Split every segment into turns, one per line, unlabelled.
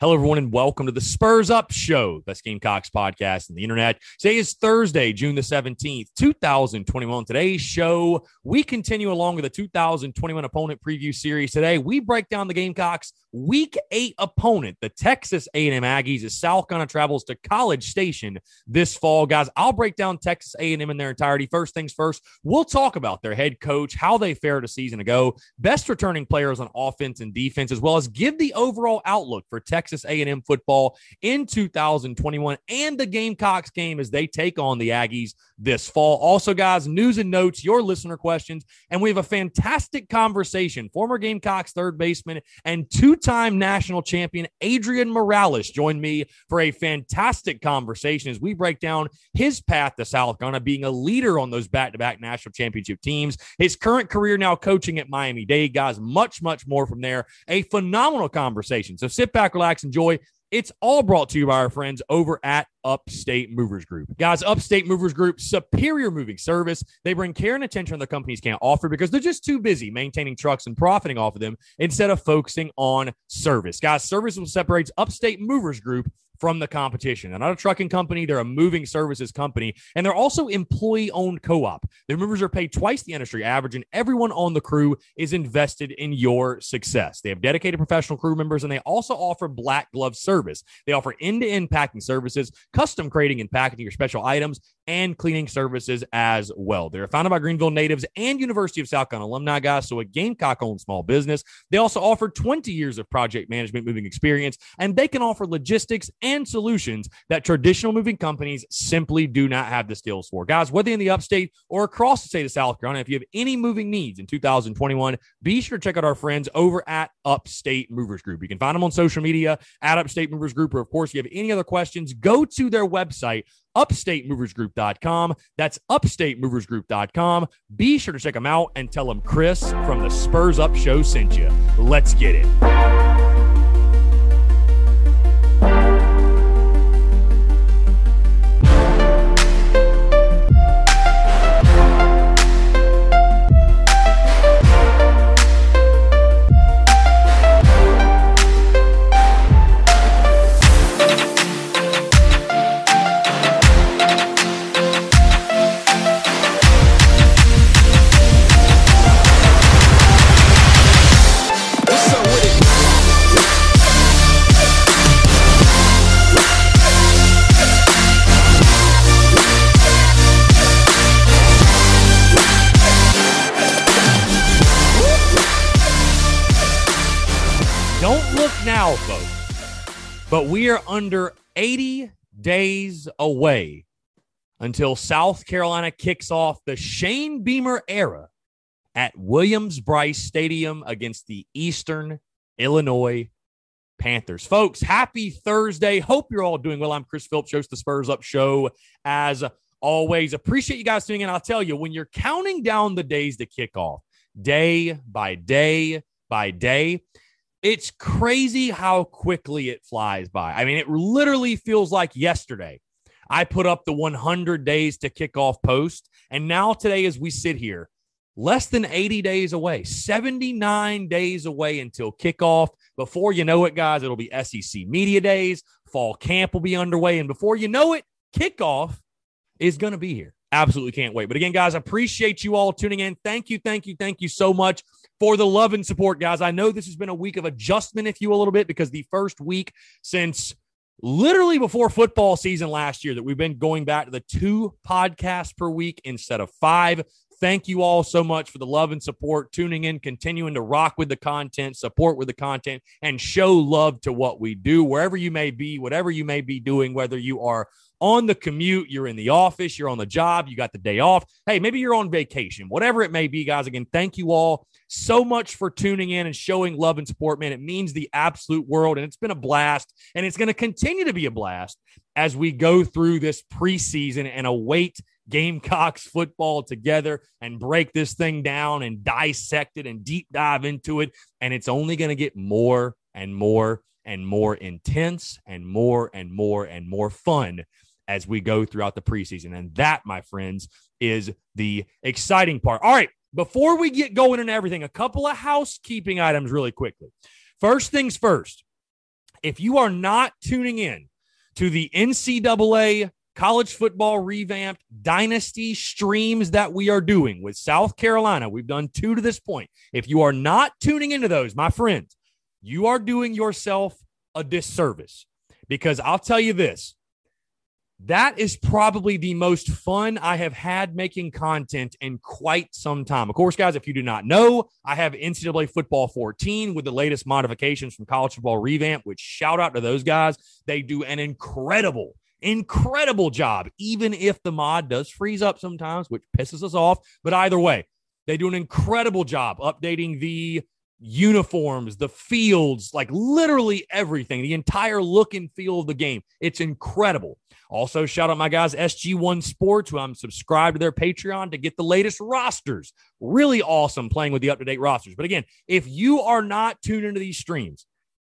Hello, everyone, and welcome to the Spurs Up Show, best Gamecocks podcast on the internet. Today is Thursday, June the 17th, 2021. Today's show, we continue along with the 2021 opponent preview series. Today, we break down the Gamecocks' Week 8 opponent, the Texas A&M Aggies, as South Carolina travels to College Station this fall. Guys, I'll break down Texas A&M in their entirety. First things first, we'll talk about their head coach, how they fared a season ago, best returning players on offense and defense, as well as give the overall outlook for Texas A&M football in 2021 and the Gamecocks game as they take on the Aggies this fall. Also, guys, news and notes, your listener questions, and we have a fantastic conversation. Former Gamecocks third baseman and two-time national champion Adrian Morales joined me for a fantastic conversation as we break down his path to South Carolina, being a leader on those back-to-back national championship teams, his current career now coaching at Miami-Dade. Guys, much more from there. A phenomenal conversation. So sit back, relax, enjoy. It's all brought to you by our friends over at Upstate Movers Group. Guys, Upstate Movers Group, superior moving service. They bring care and attention other companies can't offer because they're just too busy maintaining trucks and profiting off of them instead of focusing on service. Guys, service is what separates Upstate Movers Group from the competition. They're not a trucking company. They're a moving services company, and they're also employee-owned co-op. Their movers are paid twice the industry average, and everyone on the crew is invested in your success. They have dedicated professional crew members, and they also offer black glove service. They offer end-to-end packing services, custom crating and packaging your special items, and cleaning services as well. They're founded by Greenville natives and University of South Carolina alumni, guys, so a Gamecock-owned small business. They also offer 20 years of project management moving experience, and they can offer logistics and solutions that traditional moving companies simply do not have the skills for. Guys, whether in the upstate or across the state of South Carolina, if you have any moving needs in 2021, be sure to check out our friends over at Upstate Movers Group. You can find them on social media at Upstate Movers Group, or of course, if you have any other questions, go to their website, upstatemoversgroup.com. That's upstatemoversgroup.com. Be sure to check them out and tell them Chris from the Spurs Up Show sent you. Let's get it. Now, folks, but we are under 80 days away until South Carolina kicks off the Shane Beamer era at Williams-Brice Stadium against the Eastern Illinois Panthers. Folks, happy Thursday. Hope you're all doing well. I'm Chris Phillips, host of the Spurs Up Show. As always, appreciate you guys tuning in. I'll tell you, when you're counting down the days to kick off, day by day by day, it's crazy how quickly it flies by. I mean, it literally feels like yesterday I put up the 100 days to kick off post, and now today as we sit here, less than 80 days away, 79 days away until kickoff. Before you know it, guys, it'll be SEC Media Days. Fall camp will be underway, and before you know it, kickoff is going to be here. Absolutely can't wait. But again, guys, I appreciate you all tuning in. Thank you so much for the love and support, guys. I know this has been a week of adjustment, if you will, a little bit, because the first week since literally before football season last year that we've been going back to the 2 podcasts per week instead of 5. Thank you all so much for the love and support, tuning in, continuing to rock with the content, support with the content, and show love to what we do, wherever you may be, whatever you may be doing, whether you are on the commute, you're in the office, you're on the job, you got the day off. Hey, maybe you're on vacation, whatever it may be, guys. Again, thank you all so much for tuning in and showing love and support, man. It means the absolute world, and it's been a blast, and it's going to continue to be a blast as we go through this preseason and await Gamecocks football together and break this thing down and dissect it and deep dive into it. And it's only going to get more and more and more intense and more and more and more fun as we go throughout the preseason. And that, my friends, is the exciting part. All right, before we get going and everything, a couple of housekeeping items really quickly. First things first, If you are not tuning in to the NCAA college football revamped dynasty streams that we are doing with South Carolina, we've done 2 to this point. If you are not tuning into those, my friends, you are doing yourself a disservice, because I'll tell you this, that is probably the most fun I have had making content in quite some time. Of course, guys, if you do not know, I have NCAA Football 14 with the latest modifications from College Football Revamp, which shout out to those guys. They do an incredible job, even if the mod does freeze up sometimes, which pisses us off. But either way, they do an incredible job updating the uniforms, the fields, like literally everything, the entire look and feel of the game. It's incredible. Also, shout out my guys, SG1 Sports, who I'm subscribed to their Patreon to get the latest rosters. Really awesome playing with the up-to-date rosters. But again, if you are not tuned into these streams,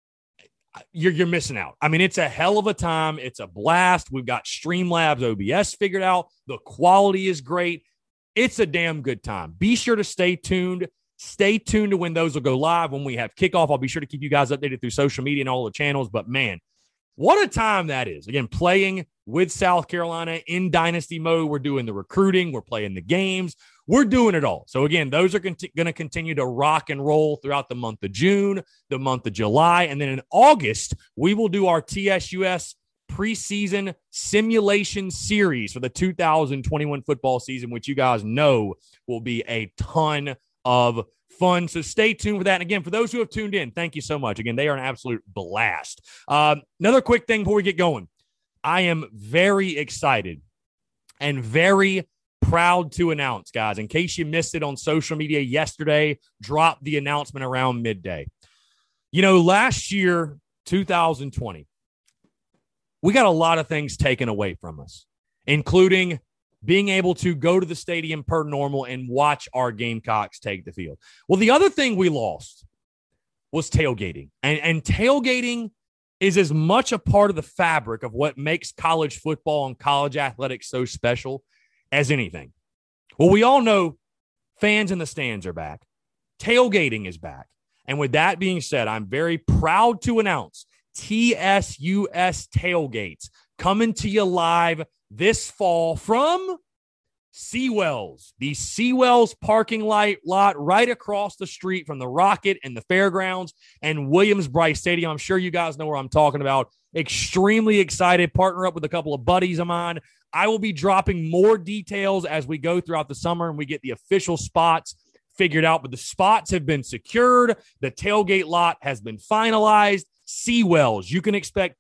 you're missing out. I mean, it's a hell of a time. It's a blast. We've got Streamlabs OBS figured out. The quality is great. It's a damn good time. Be sure to stay tuned. Stay tuned to when those will go live. When we have kickoff, I'll be sure to keep you guys updated through social media and all the channels. But man, what a time that is. Again, playing with South Carolina in dynasty mode. We're doing the recruiting. We're playing the games. We're doing it all. So again, those are going to continue to rock and roll throughout the month of June, the month of July. And then in August, we will do our TSUS preseason simulation series for the 2021 football season, which you guys know will be a ton of fun. So stay tuned for that. And again, for those who have tuned in, thank you so much. Again, they are an absolute blast. Another quick thing before we get going. I am very excited and very proud to announce, guys, in case you missed it on social media yesterday, dropped the announcement around midday. You know, last year, 2020, we got a lot of things taken away from us, including being able to go to the stadium per normal and watch our Gamecocks take the field. Well, the other thing we lost was tailgating. And tailgating is as much a part of the fabric of what makes college football and college athletics so special as anything. Well, we all know fans in the stands are back. Tailgating is back. And with that being said, I'm very proud to announce TSUS Tailgates coming to you live this fall from Seawells, the Seawells parking lot right across the street from the Rocket and the Fairgrounds and Williams-Brice Stadium. I'm sure you guys know where I'm talking about. Extremely excited. Partner up with a couple of buddies of mine. I will be dropping more details as we go throughout the summer and we get the official spots figured out. But the spots have been secured. The tailgate lot has been finalized. Seawells, you can expect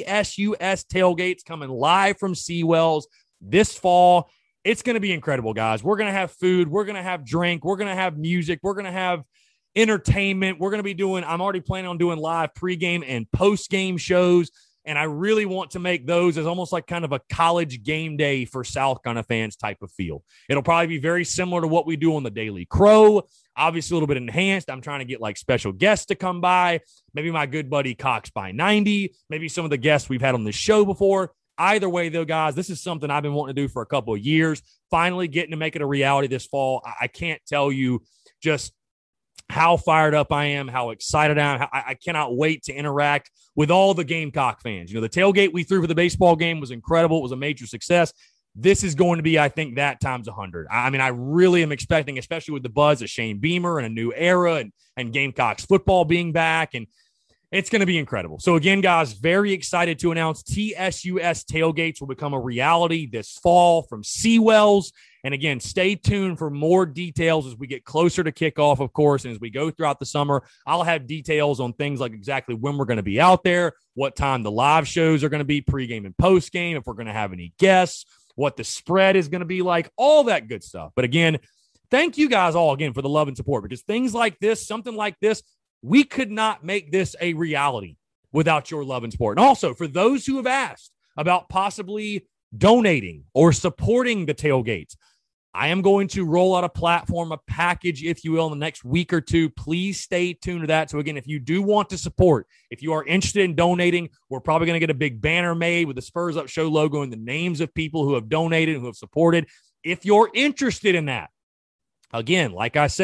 TSUS tailgates coming live from Seawells this fall. It's going to be incredible, guys. We're going to have food. We're going to have drink. We're going to have music. We're going to have entertainment. We're going to be I'm already planning on doing live pregame and postgame shows. And I really want to make those as almost like kind of a college game day for South Carolina fans type of feel. It'll probably be very similar to what we do on the Daily Crow. Obviously, a little bit enhanced. I'm trying to get like special guests to come by. Maybe my good buddy Cox by 90. Maybe some of the guests we've had on this show before. Either way, though, guys, this is something I've been wanting to do for a couple of years. Finally getting to make it a reality this fall. I can't tell you just how fired up I am, how excited I am. I cannot wait to interact with all the Gamecock fans. You know, the tailgate we threw for the baseball game was incredible. It was a major success. This is going to be, I think, that times 100. I mean, I really am expecting, especially with the buzz of Shane Beamer and a new era and Gamecocks football being back. And it's going to be incredible. So again, guys, very excited to announce TSUS tailgates will become a reality this fall from Seawells. And again, stay tuned for more details as we get closer to kickoff, of course, and as we go throughout the summer. I'll have details on things like exactly when we're going to be out there, what time the live shows are going to be, pregame and postgame, if we're going to have any guests, what the spread is going to be like, all that good stuff. But again, thank you guys all again for the love and support, because things like this, something like this, we could not make this a reality without your love and support. And also, for those who have asked about possibly donating or supporting the tailgates, I am going to roll out a platform, a package, if you will, in the next week or two. Please stay tuned to that. So again, if you do want to support, if you are interested in donating, we're probably going to get a big banner made with the Spurs Up Show logo and the names of people who have donated and who have supported. If you're interested in that, again, like I said,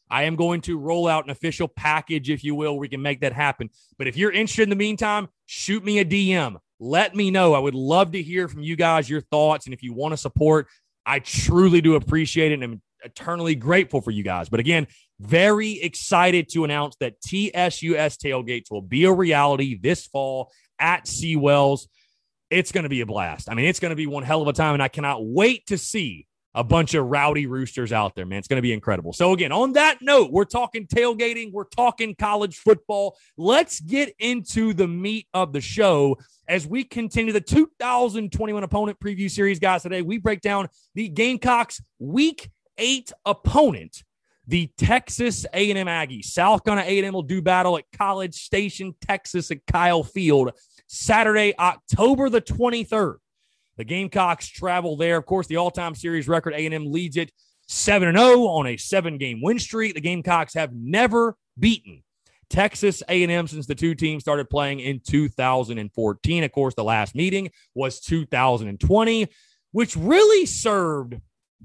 I am going to roll out an official package, if you will, where we can make that happen. But if you're interested in the meantime, shoot me a DM. Let me know. I would love to hear from you guys, your thoughts. And if you want to support, I truly do appreciate it. And I'm eternally grateful for you guys. But again, very excited to announce that TSUS tailgates will be a reality this fall at Seawells. It's going to be a blast. I mean, it's going to be one hell of a time, and I cannot wait to see a bunch of rowdy roosters out there, man. It's going to be incredible. So again, on that note, we're talking tailgating. We're talking college football. Let's get into the meat of the show as we continue the 2021 opponent preview series, guys. Today, we break down the Gamecocks Week 8 opponent, the Texas A&M Aggies. South Carolina A&M will do battle at College Station, Texas at Kyle Field, Saturday, October the 23rd. The Gamecocks travel there. Of course, the all-time series record, A&M leads it 7-0 on a 7-game win streak. The Gamecocks have never beaten Texas A&M since the two teams started playing in 2014. Of course, the last meeting was 2020, which really served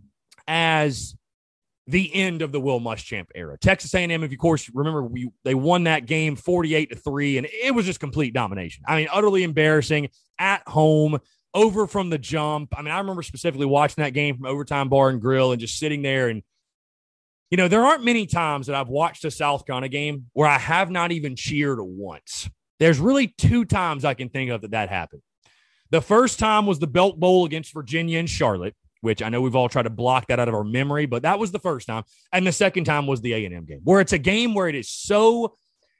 as the end of the Will Muschamp era. Texas A&M, if you, of course, remember, they won that game 48-3, and it was just complete domination. I mean, utterly embarrassing at home. Over from the jump. I mean, I remember specifically watching that game from Overtime Bar and Grill and just sitting there. And, you know, there aren't many times that I've watched a South Carolina game where I have not even cheered once. There's really two times I can think of that happened. The first time was the Belk Bowl against Virginia and Charlotte, which I know we've all tried to block that out of our memory, but that was the first time. And the second time was the A&M game, where it's a game where it is so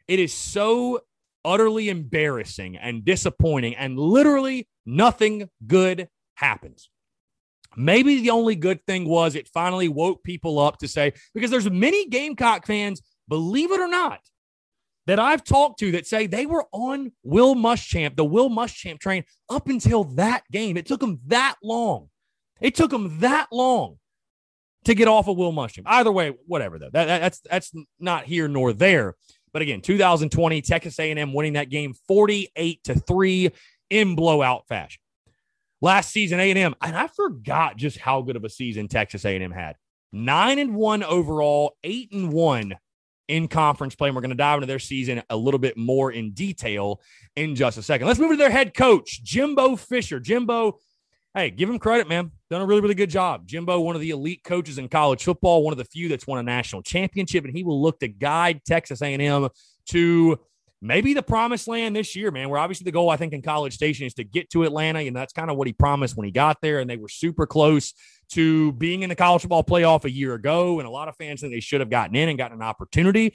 utterly embarrassing and disappointing, and literally nothing good happens. Maybe the only good thing was it finally woke people up to say, because there's many Gamecock fans, believe it or not, that I've talked to that say they were on Will Muschamp, the Will Muschamp train, up until that game. It took them that long. It took them that long to get off of Will Muschamp. Either way, whatever, though. That's not here nor there. But again, 2020, Texas A&M winning that game 48-3 in blowout fashion. Last season, A&M, and I forgot just how good of a season Texas A&M had. 9-1 overall, 8-1 in conference play. And we're going to dive into their season a little bit more in detail in just a second. Let's move to their head coach, Jimbo Fisher. Jimbo, hey, give him credit, man. Done a really, really good job. Jimbo, one of the elite coaches in college football, one of the few that's won a national championship, and he will look to guide Texas A&M to maybe the promised land this year, man, where obviously the goal, I think, in College Station is to get to Atlanta, and that's kind of what he promised when he got there, and they were super close to being in the college football playoff a year ago, and a lot of fans think they should have gotten in and gotten an opportunity.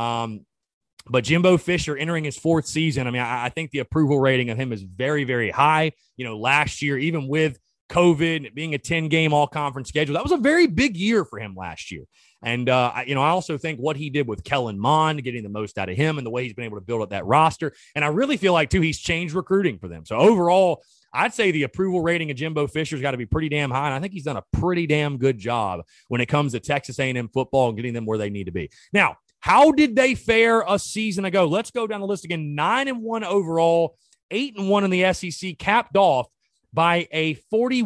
But Jimbo Fisher entering his fourth season, I mean, I think the approval rating of him is very, very high. You know, last year, even with COVID being a 10-game all-conference schedule, that was a very big year for him last year. And, I also think what he did with Kellen Mond, getting the most out of him and the way he's been able to build up that roster. And I really feel like, too, he's changed recruiting for them. So overall, I'd say the approval rating of Jimbo Fisher's got to be pretty damn high. And I think he's done a pretty damn good job when it comes to Texas A&M football and getting them where they need to be. Now, how did they fare a season ago? Let's go down the list again. 9-1 overall, 8-1 in the SEC, capped off by a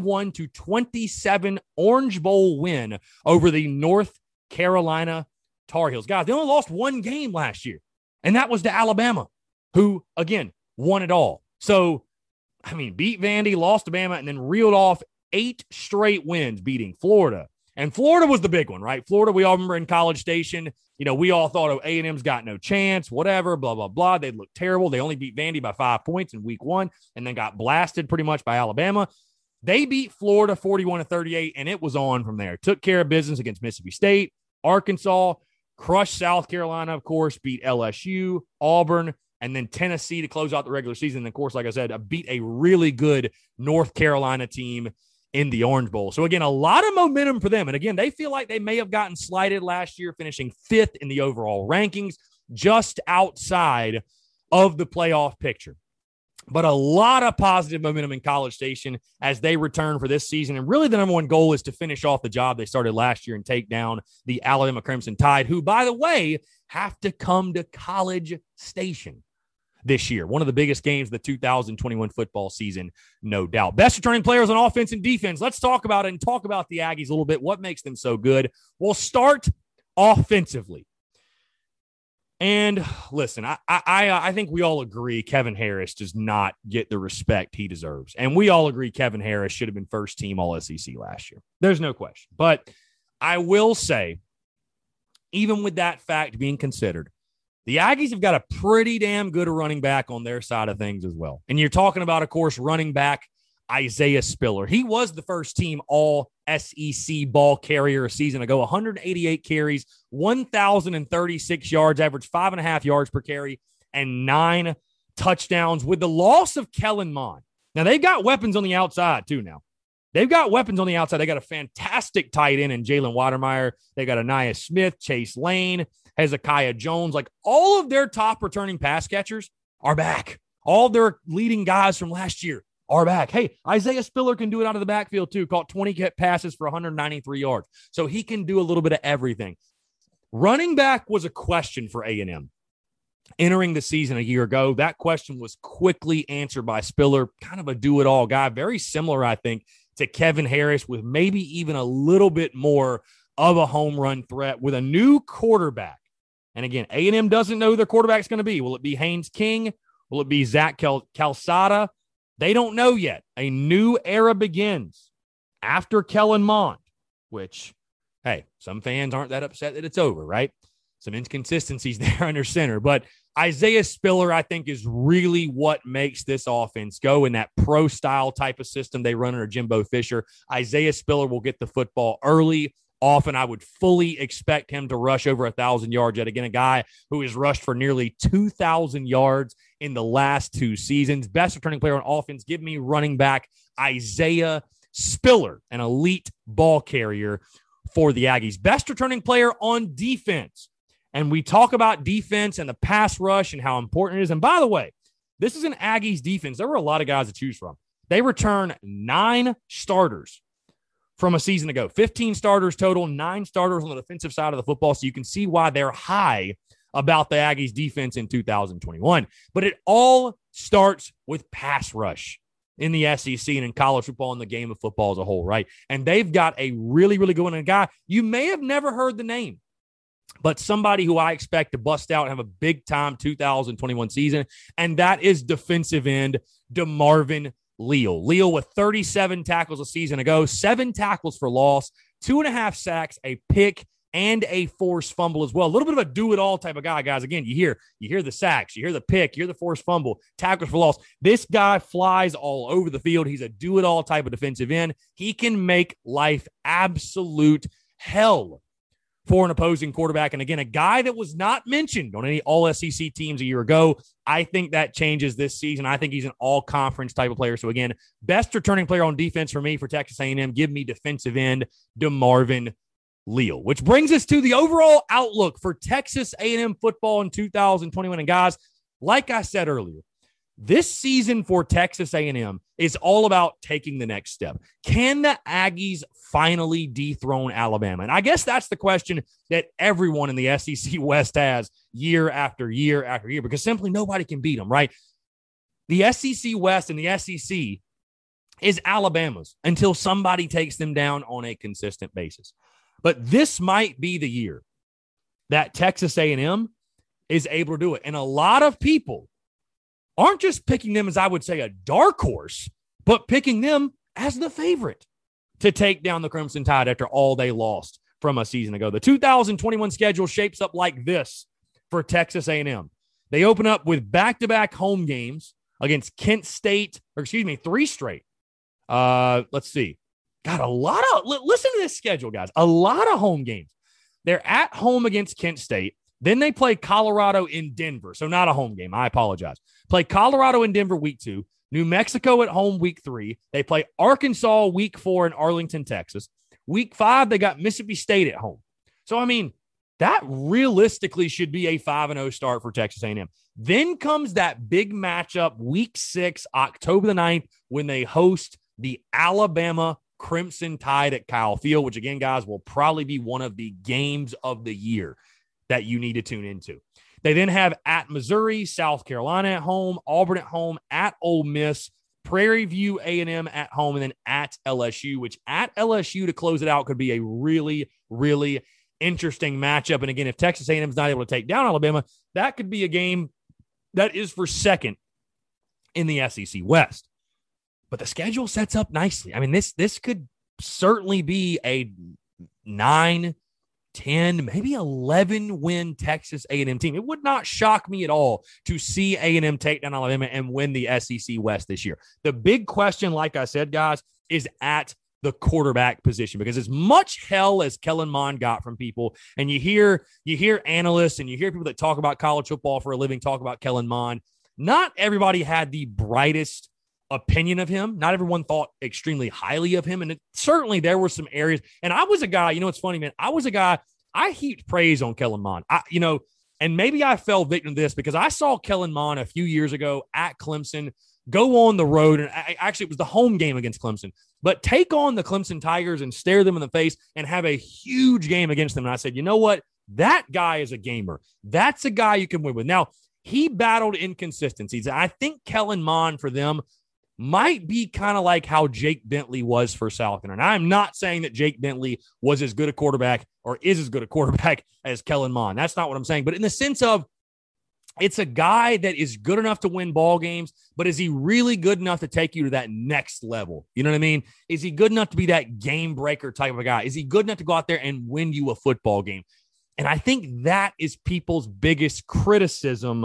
41-27 Orange Bowl win over the North Carolina Tar Heels. Guys, they only lost one game last year, and that was to Alabama, who, again, won it all. So, I mean, beat Vandy, lost to Bama, and then reeled off 8 straight wins, beating Florida. And Florida was the big one, right? Florida, we all remember in College Station, you know, we all thought, oh, A&M's got no chance, whatever, blah, blah, blah. They looked terrible. They only beat Vandy by 5 points in week 1 and then got blasted pretty much by Alabama. They beat Florida 41-38, and it was on from there. Took care of business against Mississippi State, Arkansas, crushed South Carolina, of course, beat LSU, Auburn, and then Tennessee to close out the regular season. And, of course, like I said, beat a really good North Carolina team in the Orange Bowl. So, again, a lot of momentum for them. And, again, they feel like they may have gotten slighted last year, finishing 5th in the overall rankings, just outside of the playoff picture. But a lot of positive momentum in College Station as they return for this season. And really the number one goal is to finish off the job they started last year and take down the Alabama Crimson Tide, who, by the way, have to come to College Station this year. One of the biggest games of the 2021 football season, no doubt. Best returning players on offense and defense. Let's talk about it and talk about the Aggies a little bit. What makes them so good? We'll start offensively. And listen, I think we all agree Kevin Harris does not get the respect he deserves. And we all agree Kevin Harris should have been first team All SEC last year. There's no question. But I will say, even with that fact being considered, the Aggies have got a pretty damn good running back on their side of things as well. And you're talking about, of course, running back Isaiah Spiller. He was the first team All SEC ball carrier a season ago, 188 carries, 1,036 yards, average 5.5 yards per carry, and 9 touchdowns with the loss of Kellen Mond. Now, they've got weapons on the outside, too, now. They've got weapons on the outside. They got a fantastic tight end in Jalen Watermeyer. They got Aniyah Smith, Chase Lane, Hezekiah Jones. Like, all of their top returning pass catchers are back. All of their leading guys from last year are back. Hey, Isaiah Spiller can do it out of the backfield too. Caught 20 passes for 193 yards. So he can do a little bit of everything. Running back was a question for A&M. Entering the season a year ago, that question was quickly answered by Spiller, kind of a do-it-all guy. Very similar, I think, to Kevin Harris, with maybe even a little bit more of a home run threat with a new quarterback. And again, A&M doesn't know who their quarterback's going to be. Will it be Haynes King? Will it be Zach Calzada? They don't know yet. A new era begins after Kellen Mond, which, hey, some fans aren't that upset that it's over, right? Some inconsistencies there under center. But Isaiah Spiller, I think, is really what makes this offense go in that pro-style type of system they run under Jimbo Fisher. Isaiah Spiller will get the football early, often. I would fully expect him to rush over 1,000 yards yet again, a guy who has rushed for nearly 2,000 yards in the last 2 seasons. Best returning player on offense, give me running back Isaiah Spiller, an elite ball carrier for the Aggies. Best returning player on defense. And we talk about defense and the pass rush and how important it is. And by the way, this is an Aggies defense. There were a lot of guys to choose from. They return 9 starters from a season ago. 15 starters total, 9 starters on the defensive side of the football. So you can see why they're high about the Aggies defense in 2021. But it all starts with pass rush in the SEC and in college football and the game of football as a whole, right? And they've got a really, really good one. And a guy, you may have never heard the name, but somebody who I expect to bust out and have a big-time 2021 season, and that is defensive end DeMarvin Leal. Leal with 37 tackles a season ago, 7 tackles for loss, 2.5 sacks, a pick, and a forced fumble as well. A little bit of a do-it-all type of guy, guys. Again, you hear the sacks, you hear the pick, you hear the forced fumble, tackles for loss. This guy flies all over the field. He's a do-it-all type of defensive end. He can make life absolute hell for an opposing quarterback. And again, a guy that was not mentioned on any All-SEC teams a year ago. I think that changes this season. I think he's an all-conference type of player. So again, best returning player on defense for me for Texas A&M. Give me defensive end DeMarvin Leal, which brings us to the overall outlook for Texas A&M football in 2021. And guys, like I said earlier, this season for Texas A&M is all about taking the next step. Can the Aggies finally dethrone Alabama? And I guess that's the question that everyone in the SEC West has year after year after year, because simply nobody can beat them, right? The SEC West and the SEC is Alabama's until somebody takes them down on a consistent basis. But this might be the year that Texas A&M is able to do it. And a lot of people aren't just picking them as, I would say, a dark horse, but picking them as the favorite to take down the Crimson Tide after all they lost from a season ago. The 2021 schedule shapes up like this for Texas A&M. They open up with back-to-back home games against Kent State, 3 straight. Let's see. Got a lot of, listen to this schedule, guys. A lot of home games. They're at home against Kent State. Then they play Colorado in Denver. So not a home game. I apologize. Play Colorado in Denver week 2. New Mexico at home week 3. They play Arkansas week 4 in Arlington, Texas. Week 5, they got Mississippi State at home. So, I mean, that realistically should be a 5-0 start for Texas A&M. Then comes that big matchup week 6, October the 9th, when they host the Alabama Crimson Tide at Kyle Field, which again, guys, will probably be one of the games of the year that you need to tune into. They then have at Missouri, South Carolina at home, Auburn at home, at Ole Miss, Prairie View A&M at home, and then at LSU, which at LSU to close it out could be a really, really interesting matchup. And again, if Texas A&M is not able to take down Alabama, that could be a game that is for second in the SEC West. But the schedule sets up nicely. I mean, this could certainly be a 9, 10, maybe 11-win Texas A&M team. It would not shock me at all to see A&M take down Alabama and win the SEC West this year. The big question, like I said, guys, is at the quarterback position, because as much hell as Kellen Mond got from people, and you hear analysts and you hear people that talk about college football for a living talk about Kellen Mond, not everybody had the brightest opinion of him. Not everyone thought extremely highly of him. And certainly there were some areas. And I was a guy, it's funny, man. I was a guy, I heaped praise on Kellen Mond. And maybe I fell victim to this because I saw Kellen Mond a few years ago at Clemson go on the road. And actually, it was the home game against Clemson, but take on the Clemson Tigers and stare them in the face and have a huge game against them. And I said, you know what? That guy is a gamer. That's a guy you can win with. Now, he battled inconsistencies. I think Kellen Mond for them might be kind of like how Jake Bentley was for South Carolina. And I'm not saying that Jake Bentley was as good a quarterback or is as good a quarterback as Kellen Mond. That's not what I'm saying. But in the sense of, it's a guy that is good enough to win ball games, but is he really good enough to take you to that next level? You know what I mean? Is he good enough to be that game breaker type of a guy? Is he good enough to go out there and win you a football game? And I think that is people's biggest criticism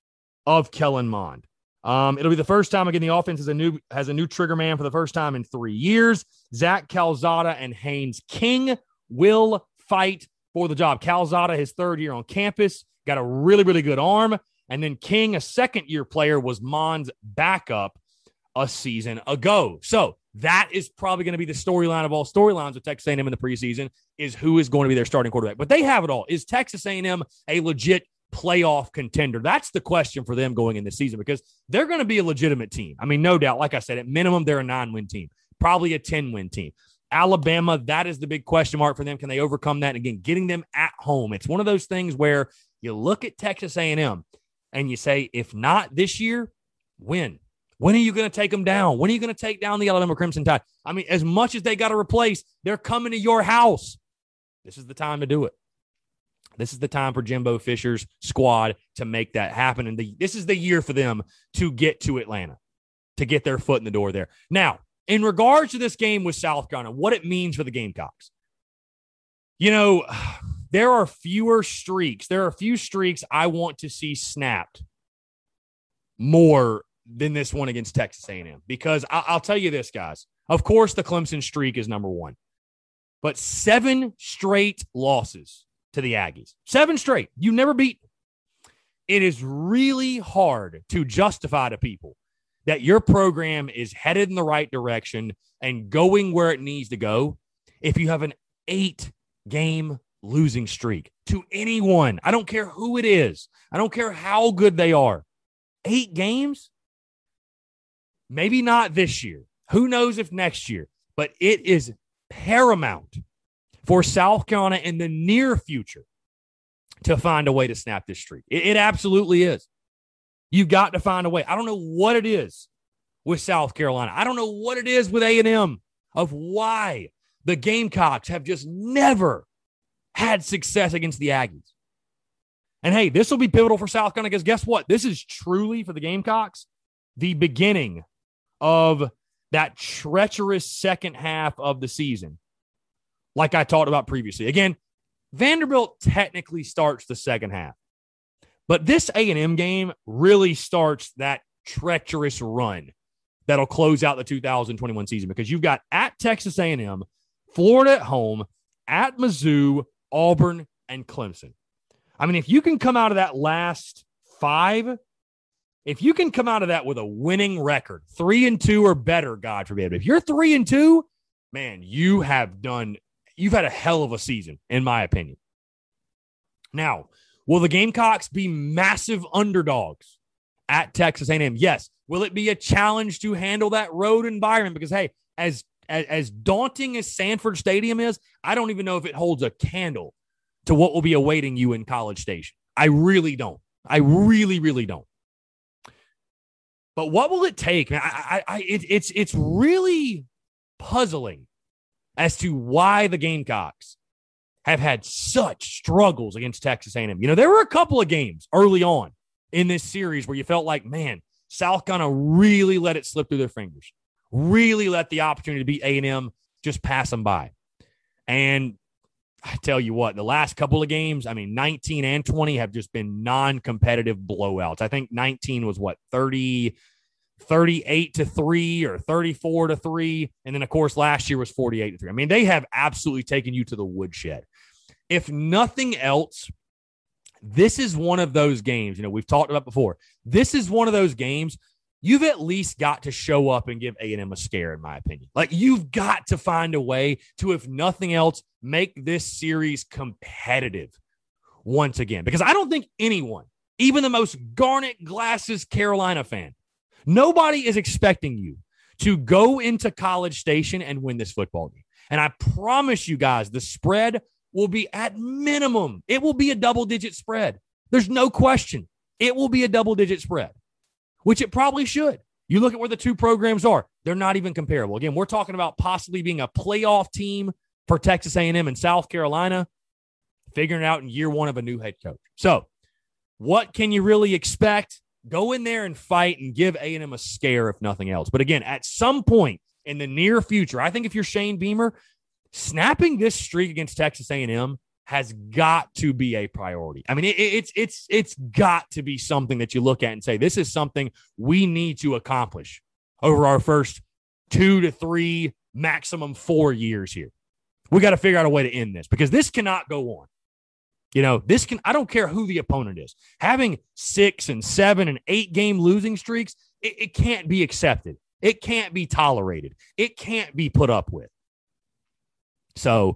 of Kellen Mond. It'll be the first time, again, the offense has a new trigger man for the first time in 3 years. Zach Calzada and Haynes King will fight for the job. Calzada, his third year on campus, got a really, really good arm. And then King, a second-year player, was Mond's backup a season ago. So that is probably going to be the storyline of all storylines with Texas A&M in the preseason, is who is going to be their starting quarterback. But they have it all. Is Texas A&M a legit playoff contender? That's the question for them going in this season, because they're going to be a legitimate team. I mean, no doubt. Like I said, at minimum, they're a 9-win team, probably a 10-win team. Alabama, that is the big question mark for them. Can they overcome that? And again, getting them at home. It's one of those things where you look at Texas A&M and you say, if not this year, when? When are you going to take them down? When are you going to take down the Alabama Crimson Tide? I mean, as much as they got to replace, they're coming to your house. This is the time to do it. This is the time for Jimbo Fisher's squad to make that happen. And this is the year for them to get to Atlanta, to get their foot in the door there. Now, in regards to this game with South Carolina, what it means for the Gamecocks. There are fewer streaks. There are a few streaks I want to see snapped more than this one against Texas A&M. Because I'll tell you this, guys. Of course, the Clemson streak is number one. But 7 straight losses to the Aggies. 7 straight. You never beat. It is really hard to justify to people that your program is headed in the right direction and going where it needs to go if you have an 8-game losing streak to anyone. I don't care who it is. I don't care how good they are. 8 games? Maybe not this year. Who knows if next year? But it is paramount for South Carolina in the near future to find a way to snap this streak. It absolutely is. You've got to find a way. I don't know what it is with South Carolina. I don't know what it is with A&M of why the Gamecocks have just never had success against the Aggies. And hey, this will be pivotal for South Carolina because guess what? This is truly for the Gamecocks the beginning of that treacherous second half of the season, like I talked about previously. Again, Vanderbilt technically starts the second half, but this A&M game really starts that treacherous run that'll close out the 2021 season, because you've got at Texas A&M, Florida at home, at Mizzou, Auburn, and Clemson. I mean, if you can come out of that last 5, if you can come out of that with a winning record, 3-2 or better, God forbid, if you're 3-2, man, you've had a hell of a season, in my opinion. Now, will the Gamecocks be massive underdogs at Texas A&M? Yes. Will it be a challenge to handle that road environment? Because, hey, as daunting as Sanford Stadium is, I don't even know if it holds a candle to what will be awaiting you in College Station. I really don't. I really, really don't. But what will it take? It's really puzzling as to why the Gamecocks have had such struggles against Texas A&M. You know, there were a couple of games early on in this series where you felt like, man, South kind of really let it slip through their fingers, really let the opportunity to beat A&M just pass them by. And I tell you what, the last couple of games, I mean, 19 and 20 have just been non-competitive blowouts. I think 19 was 38-3 or 34-3. And then, of course, last year was 48-3. I mean, they have absolutely taken you to the woodshed. If nothing else, this is one of those games, you know, we've talked about before. This is one of those games you've at least got to show up and give A&M a scare, in my opinion. Like, you've got to find a way to, if nothing else, make this series competitive once again. Because I don't think anyone, even the most garnet glasses Carolina fan, nobody is expecting you to go into College Station and win this football game. And I promise you guys, the spread will be at minimum. It will be a double-digit spread. There's no question. It will be a double-digit spread, which it probably should. You look at where the two programs are. They're not even comparable. Again, we're talking about possibly being a playoff team for Texas A&M and South Carolina, figuring it out in year one of a new head coach. So what can you really expect? Go in there and fight and give A&M a scare, if nothing else. But again, at some point in the near future, I think if you're Shane Beamer, snapping this streak against Texas A&M has got to be a priority. I mean, it's got to be something that you look at and say, this is something we need to accomplish over our first 2 to 3, maximum 4 years here. We got to figure out a way to end this because this cannot go on. You know, I don't care who the opponent is. Having 6 and 7 and 8 game losing streaks, it can't be accepted. It can't be tolerated. It can't be put up with. So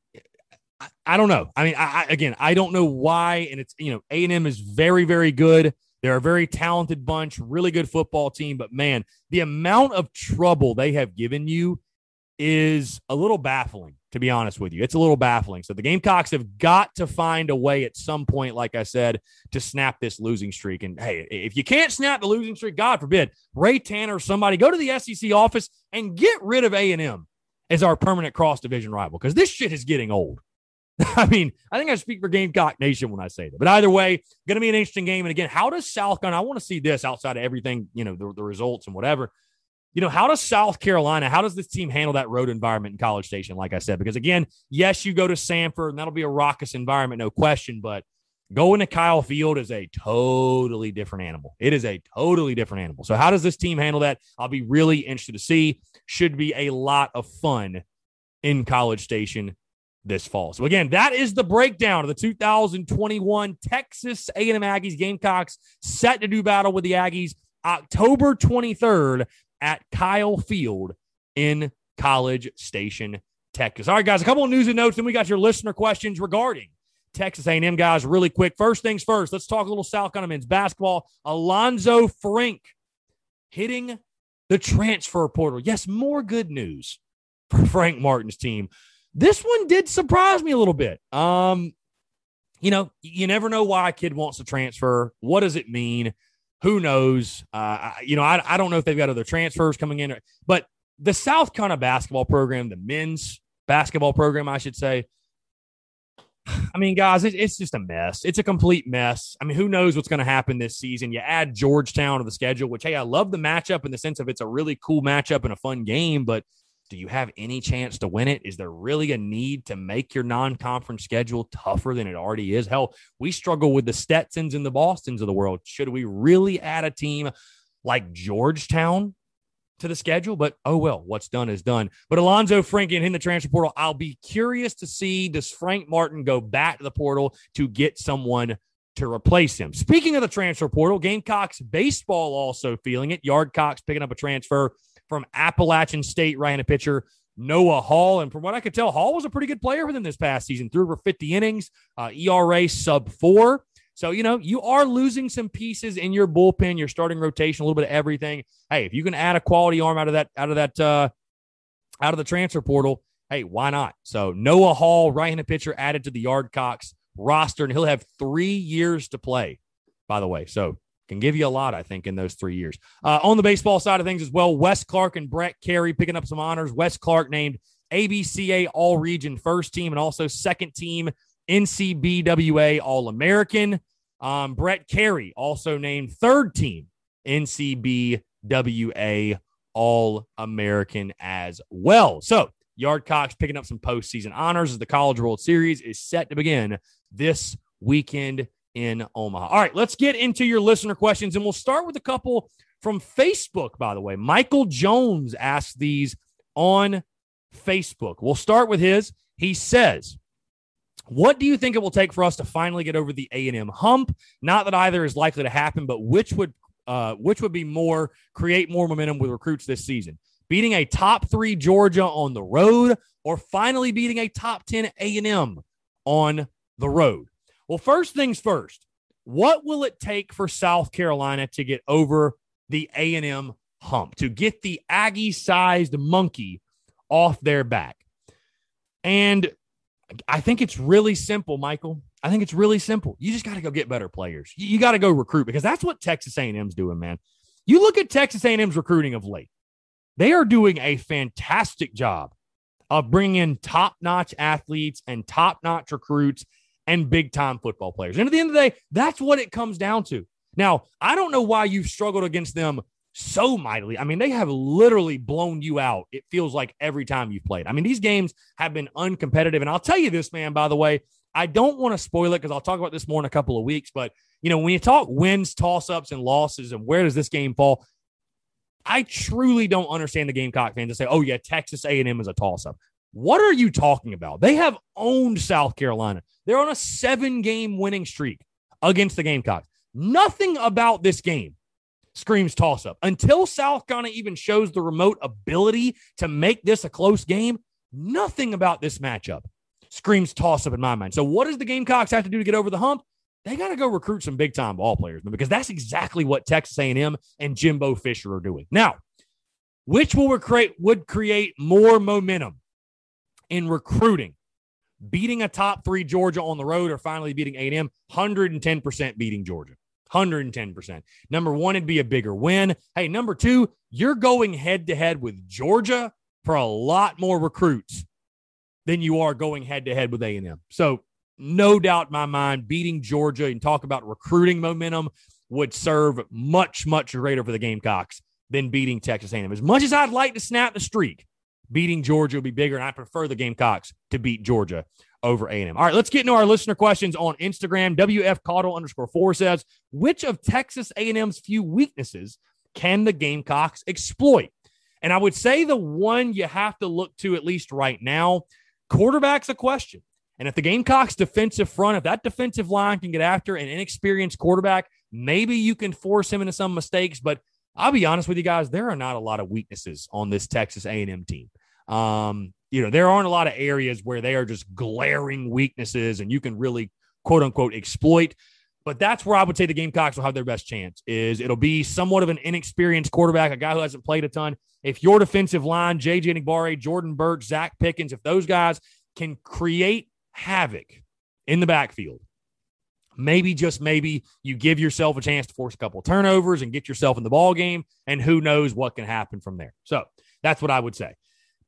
I don't know. I mean, I don't know why. And it's, you know, A&M is very, very good. They're a very talented bunch, really good football team. But man, the amount of trouble they have given you is a little baffling, to be honest with you. It's a little baffling. So the Gamecocks have got to find a way at some point, like I said, to snap this losing streak. And hey, if you can't snap the losing streak, God forbid, Ray Tanner or somebody, go to the SEC office and get rid of A&M as our permanent cross-division rival, because this shit is getting old. I mean, I think I speak for Gamecock Nation when I say that. But either way, going to be an interesting game. And again, how does South Carolina, I want to see this outside of everything, you know, the results and whatever. You know, how does South Carolina, how does this team handle that road environment in College Station, like I said? Because again, yes, you go to Sanford, and that'll be a raucous environment, no question. But going to Kyle Field is a totally different animal. It is a totally different animal. So how does this team handle that? I'll be really interested to see. Should be a lot of fun in College Station this fall. So again, that is the breakdown of the 2021 Texas A&M Aggies. Gamecocks set to do battle with the Aggies October 23rd at Kyle Field in College Station, Texas. All right, guys, a couple of news and notes, and we got your listener questions regarding Texas A&M, guys, really quick. First things first, let's talk a little South Carolina men's basketball. Alonzo Frink hitting the transfer portal. Yes, more good news for Frank Martin's team. This one did surprise me a little bit. You know, you never know why a kid wants to transfer. What does it mean? Who knows? You know, I don't know if they've got other transfers coming in, but the South Carolina basketball program, the men's basketball program, I should say, I mean, guys, it's just a mess. It's a complete mess. I mean, who knows what's going to happen this season? You add Georgetown to the schedule, which, hey, I love the matchup in the sense of it's a really cool matchup and a fun game, but do you have any chance to win it? Is there really a need to make your non-conference schedule tougher than it already is? Hell, we struggle with the Stetsons and the Bostons of the world. Should we really add a team like Georgetown to the schedule? But oh well, what's done is done. But Alonzo Frink in the transfer portal, I'll be curious to see, does Frank Martin go back to the portal to get someone to replace him? Speaking of the transfer portal, Gamecocks baseball also feeling it. Yardcocks picking up a transfer from Appalachian State, right-handed pitcher Noah Hall. And from what I could tell, Hall was a pretty good player for them this past season. Threw over 50 innings, ERA sub-4. So, you know, you are losing some pieces in your bullpen, your starting rotation, a little bit of everything. Hey, if you can add a quality arm out of the transfer portal, hey, why not? So Noah Hall, right-handed pitcher, added to the Yardcocks roster, and he'll have 3 years to play, by the way. So can give you a lot, I think, in those 3 years. On the baseball side of things as well, Wes Clark and Brett Carey picking up some honors. Wes Clark named ABCA All-Region First Team and also Second Team NCBWA All-American. Brett Carey also named Third Team NCBWA All-American as well. So Yardcocks picking up some postseason honors as the College World Series is set to begin this weekend in Omaha. All right, let's get into your listener questions, and we'll start with a couple from Facebook, by the way. Michael Jones asked these on Facebook. We'll start with his. He says, what do you think it will take for us to finally get over the A&M hump? Not that either is likely to happen, but which would be create more momentum with recruits this season? Beating a top 3 Georgia on the road or finally beating a top 10 A&M on the road? Well, first things first, what will it take for South Carolina to get over the A&M hump, to get the Aggie-sized monkey off their back? And I think it's really simple, Michael. I think it's really simple. You just got to go get better players. You got to go recruit, because that's what Texas A&M's doing, man. You look at Texas A&M's recruiting of late. They are doing a fantastic job of bringing in top-notch athletes and top-notch recruits and big-time football players. And at the end of the day, that's what it comes down to. Now, I don't know why you've struggled against them so mightily. I mean, they have literally blown you out, it feels like, every time you've played. I mean, these games have been uncompetitive. And I'll tell you this, man, by the way, I don't want to spoil it because I'll talk about this more in a couple of weeks. But, you know, when you talk wins, toss-ups, and losses and where does this game fall, I truly don't understand the Gamecock fans that say, oh, yeah, Texas A&M is a toss-up. What are you talking about? They have owned South Carolina. They're on a 7-game winning streak against the Gamecocks. Nothing about this game screams toss-up. Until South Carolina even shows the remote ability to make this a close game, nothing about this matchup screams toss-up in my mind. So what does the Gamecocks have to do to get over the hump? They got to go recruit some big-time ball players, because that's exactly what Texas A&M and Jimbo Fisher are doing. Now, which would create more momentum in recruiting? Beating a top 3 Georgia on the road or finally beating A&M? 110% beating Georgia. 110%. Number one, it'd be a bigger win. Hey, number two, you're going head-to-head with Georgia for a lot more recruits than you are going head-to-head with A&M. So no doubt in my mind, beating Georgia and talk about recruiting momentum would serve much, much greater for the Gamecocks than beating Texas A&M. As much as I'd like to snap the streak, beating Georgia would be bigger, and I prefer the Gamecocks to beat Georgia over A&M. All right, let's get into our listener questions on Instagram. WFCaudle_4 says, which of Texas A&M's few weaknesses can the Gamecocks exploit? And I would say the one you have to look to, at least right now, quarterback's a question. And if the Gamecocks defensive front, if that defensive line can get after an inexperienced quarterback, maybe you can force him into some mistakes. But I'll be honest with you guys, there are not a lot of weaknesses on this Texas A&M team. There aren't a lot of areas where they are just glaring weaknesses and you can really, quote unquote, exploit. But that's where I would say the Gamecocks will have their best chance. It'll be somewhat of an inexperienced quarterback, a guy who hasn't played a ton. If your defensive line, J.J. Enagbare, Jordan Burke, Zach Pickens, if those guys can create havoc in the backfield, maybe, just maybe, you give yourself a chance to force a couple of turnovers and get yourself in the ball game, and who knows what can happen from there. So that's what I would say.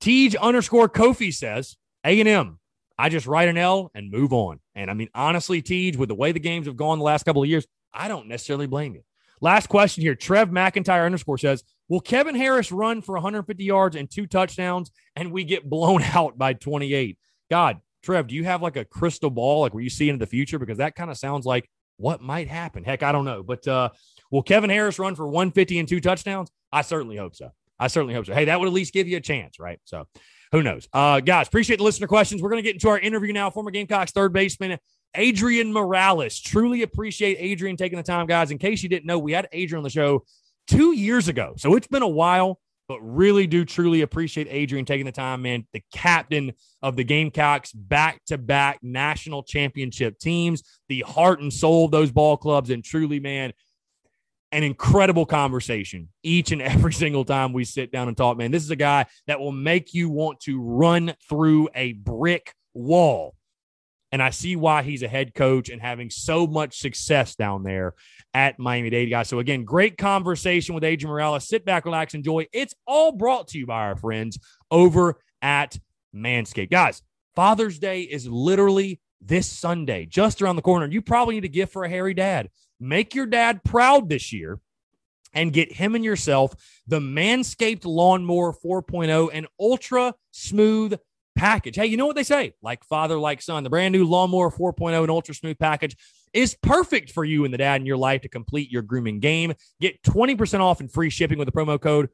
Tej_Kofi says, A&M, I just write an L and move on. And I mean, honestly, Tej, with the way the games have gone the last couple of years, I don't necessarily blame you. Last question here. Trev McIntyre_ says, will Kevin Harris run for 150 yards and 2 touchdowns and we get blown out by 28? God, Trev, do you have like a crystal ball, like where you see into the future? Because that kind of sounds like what might happen. Heck, I don't know. But will Kevin Harris run for 150 and 2 touchdowns? I certainly hope so. Hey, that would at least give you a chance, right? So who knows? Guys, appreciate the listener questions. We're going to get into our interview now. Former Gamecocks third baseman Adrian Morales. Truly appreciate Adrian taking the time, guys. In case you didn't know, we had Adrian on the show 2 years ago. So it's been a while, but really do truly appreciate Adrian taking the time, man. The captain of the Gamecocks, back-to-back national championship teams, the heart and soul of those ball clubs, and truly, man, an incredible conversation each and every single time we sit down and talk, man. This is a guy that will make you want to run through a brick wall. And I see why he's a head coach and having so much success down there at Miami-Dade, guys. So, again, great conversation with Adrian Morales. Sit back, relax, enjoy. It's all brought to you by our friends over at Manscaped. Guys, Father's Day is literally this Sunday, just around the corner. You probably need a gift for a hairy dad. Make your dad proud this year and get him and yourself the Manscaped Lawnmower 4.0 and Ultra Smooth package. Hey, you know what they say? Like father, like son. The brand new Lawnmower 4.0 and Ultra Smooth package is perfect for you and the dad in your life to complete your grooming game. Get 20% off and free shipping with the promo code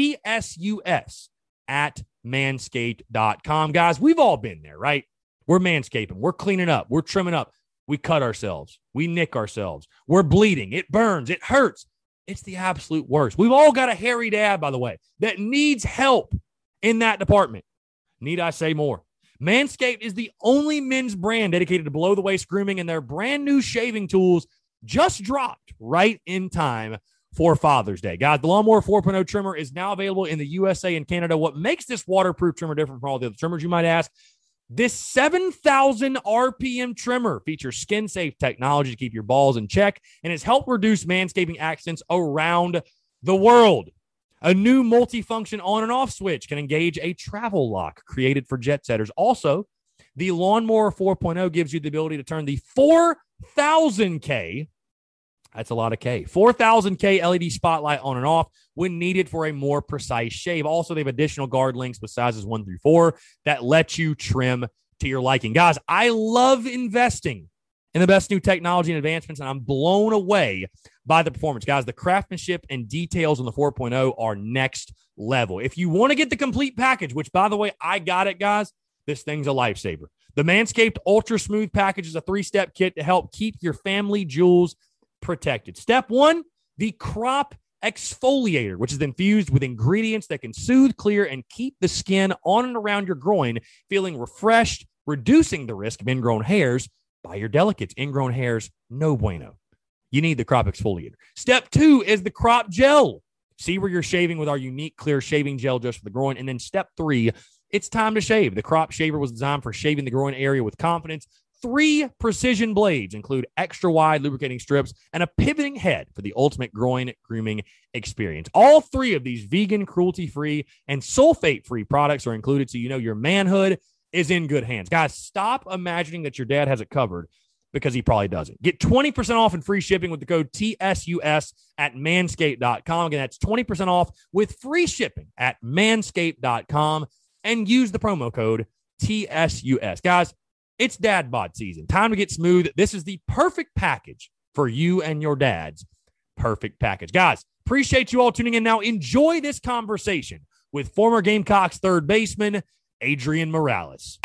TSUS at manscaped.com. Guys, we've all been there, right? We're manscaping. We're cleaning up. We're trimming up. We cut ourselves. We nick ourselves. We're bleeding. It burns. It hurts. It's the absolute worst. We've all got a hairy dad, by the way, that needs help in that department. Need I say more? Manscaped is the only men's brand dedicated to below-the-waist grooming, and their brand new shaving tools just dropped right in time for Father's Day. Guys, the Lawnmower 4.0 trimmer is now available in the USA and Canada. What makes this waterproof trimmer different from all the other trimmers, you might ask? This 7,000 RPM trimmer features skin-safe technology to keep your balls in check and has helped reduce manscaping accidents around the world. A new multifunction on and off switch can engage a travel lock created for jet setters. Also, the Lawnmower 4.0 gives you the ability to turn the 4,000K, that's a lot of K, 4,000K LED spotlight on and off when needed for a more precise shave. Also, they have additional guard links with sizes 1 through 4 that let you trim to your liking. Guys, I love investing in the best new technology and advancements, and I'm blown away by the performance. Guys, the craftsmanship and details on the 4.0 are next level. If you want to get the complete package, which, by the way, I got it, guys, this thing's a lifesaver. The Manscaped Ultra Smooth package is a 3-step kit to help keep your family jewels protected. Step 1, the Crop Exfoliator, which is infused with ingredients that can soothe, clear, and keep the skin on and around your groin feeling refreshed, reducing the risk of ingrown hairs. By your delicates, ingrown hairs, no bueno. You need the Crop Exfoliator. Step 2 is the Crop Gel. See where you're shaving with our unique clear shaving gel just for the groin. And then step 3, it's time to shave. The Crop Shaver was designed for shaving the groin area with confidence. 3 precision blades include extra wide lubricating strips and a pivoting head for the ultimate groin grooming experience. All 3 of these vegan, cruelty-free, and sulfate-free products are included, so you know your manhood is in good hands. Guys, stop imagining that your dad has it covered, because he probably doesn't. Get 20% off and free shipping with the code TSUS at manscaped.com. Again, that's 20% off with free shipping at manscaped.com, and use the promo code TSUS. Guys, it's dad bod season. Time to get smooth. This is the perfect package for you and your dad's perfect package. Guys, appreciate you all tuning in. Now enjoy this conversation with former Gamecocks third baseman Adrian Morales.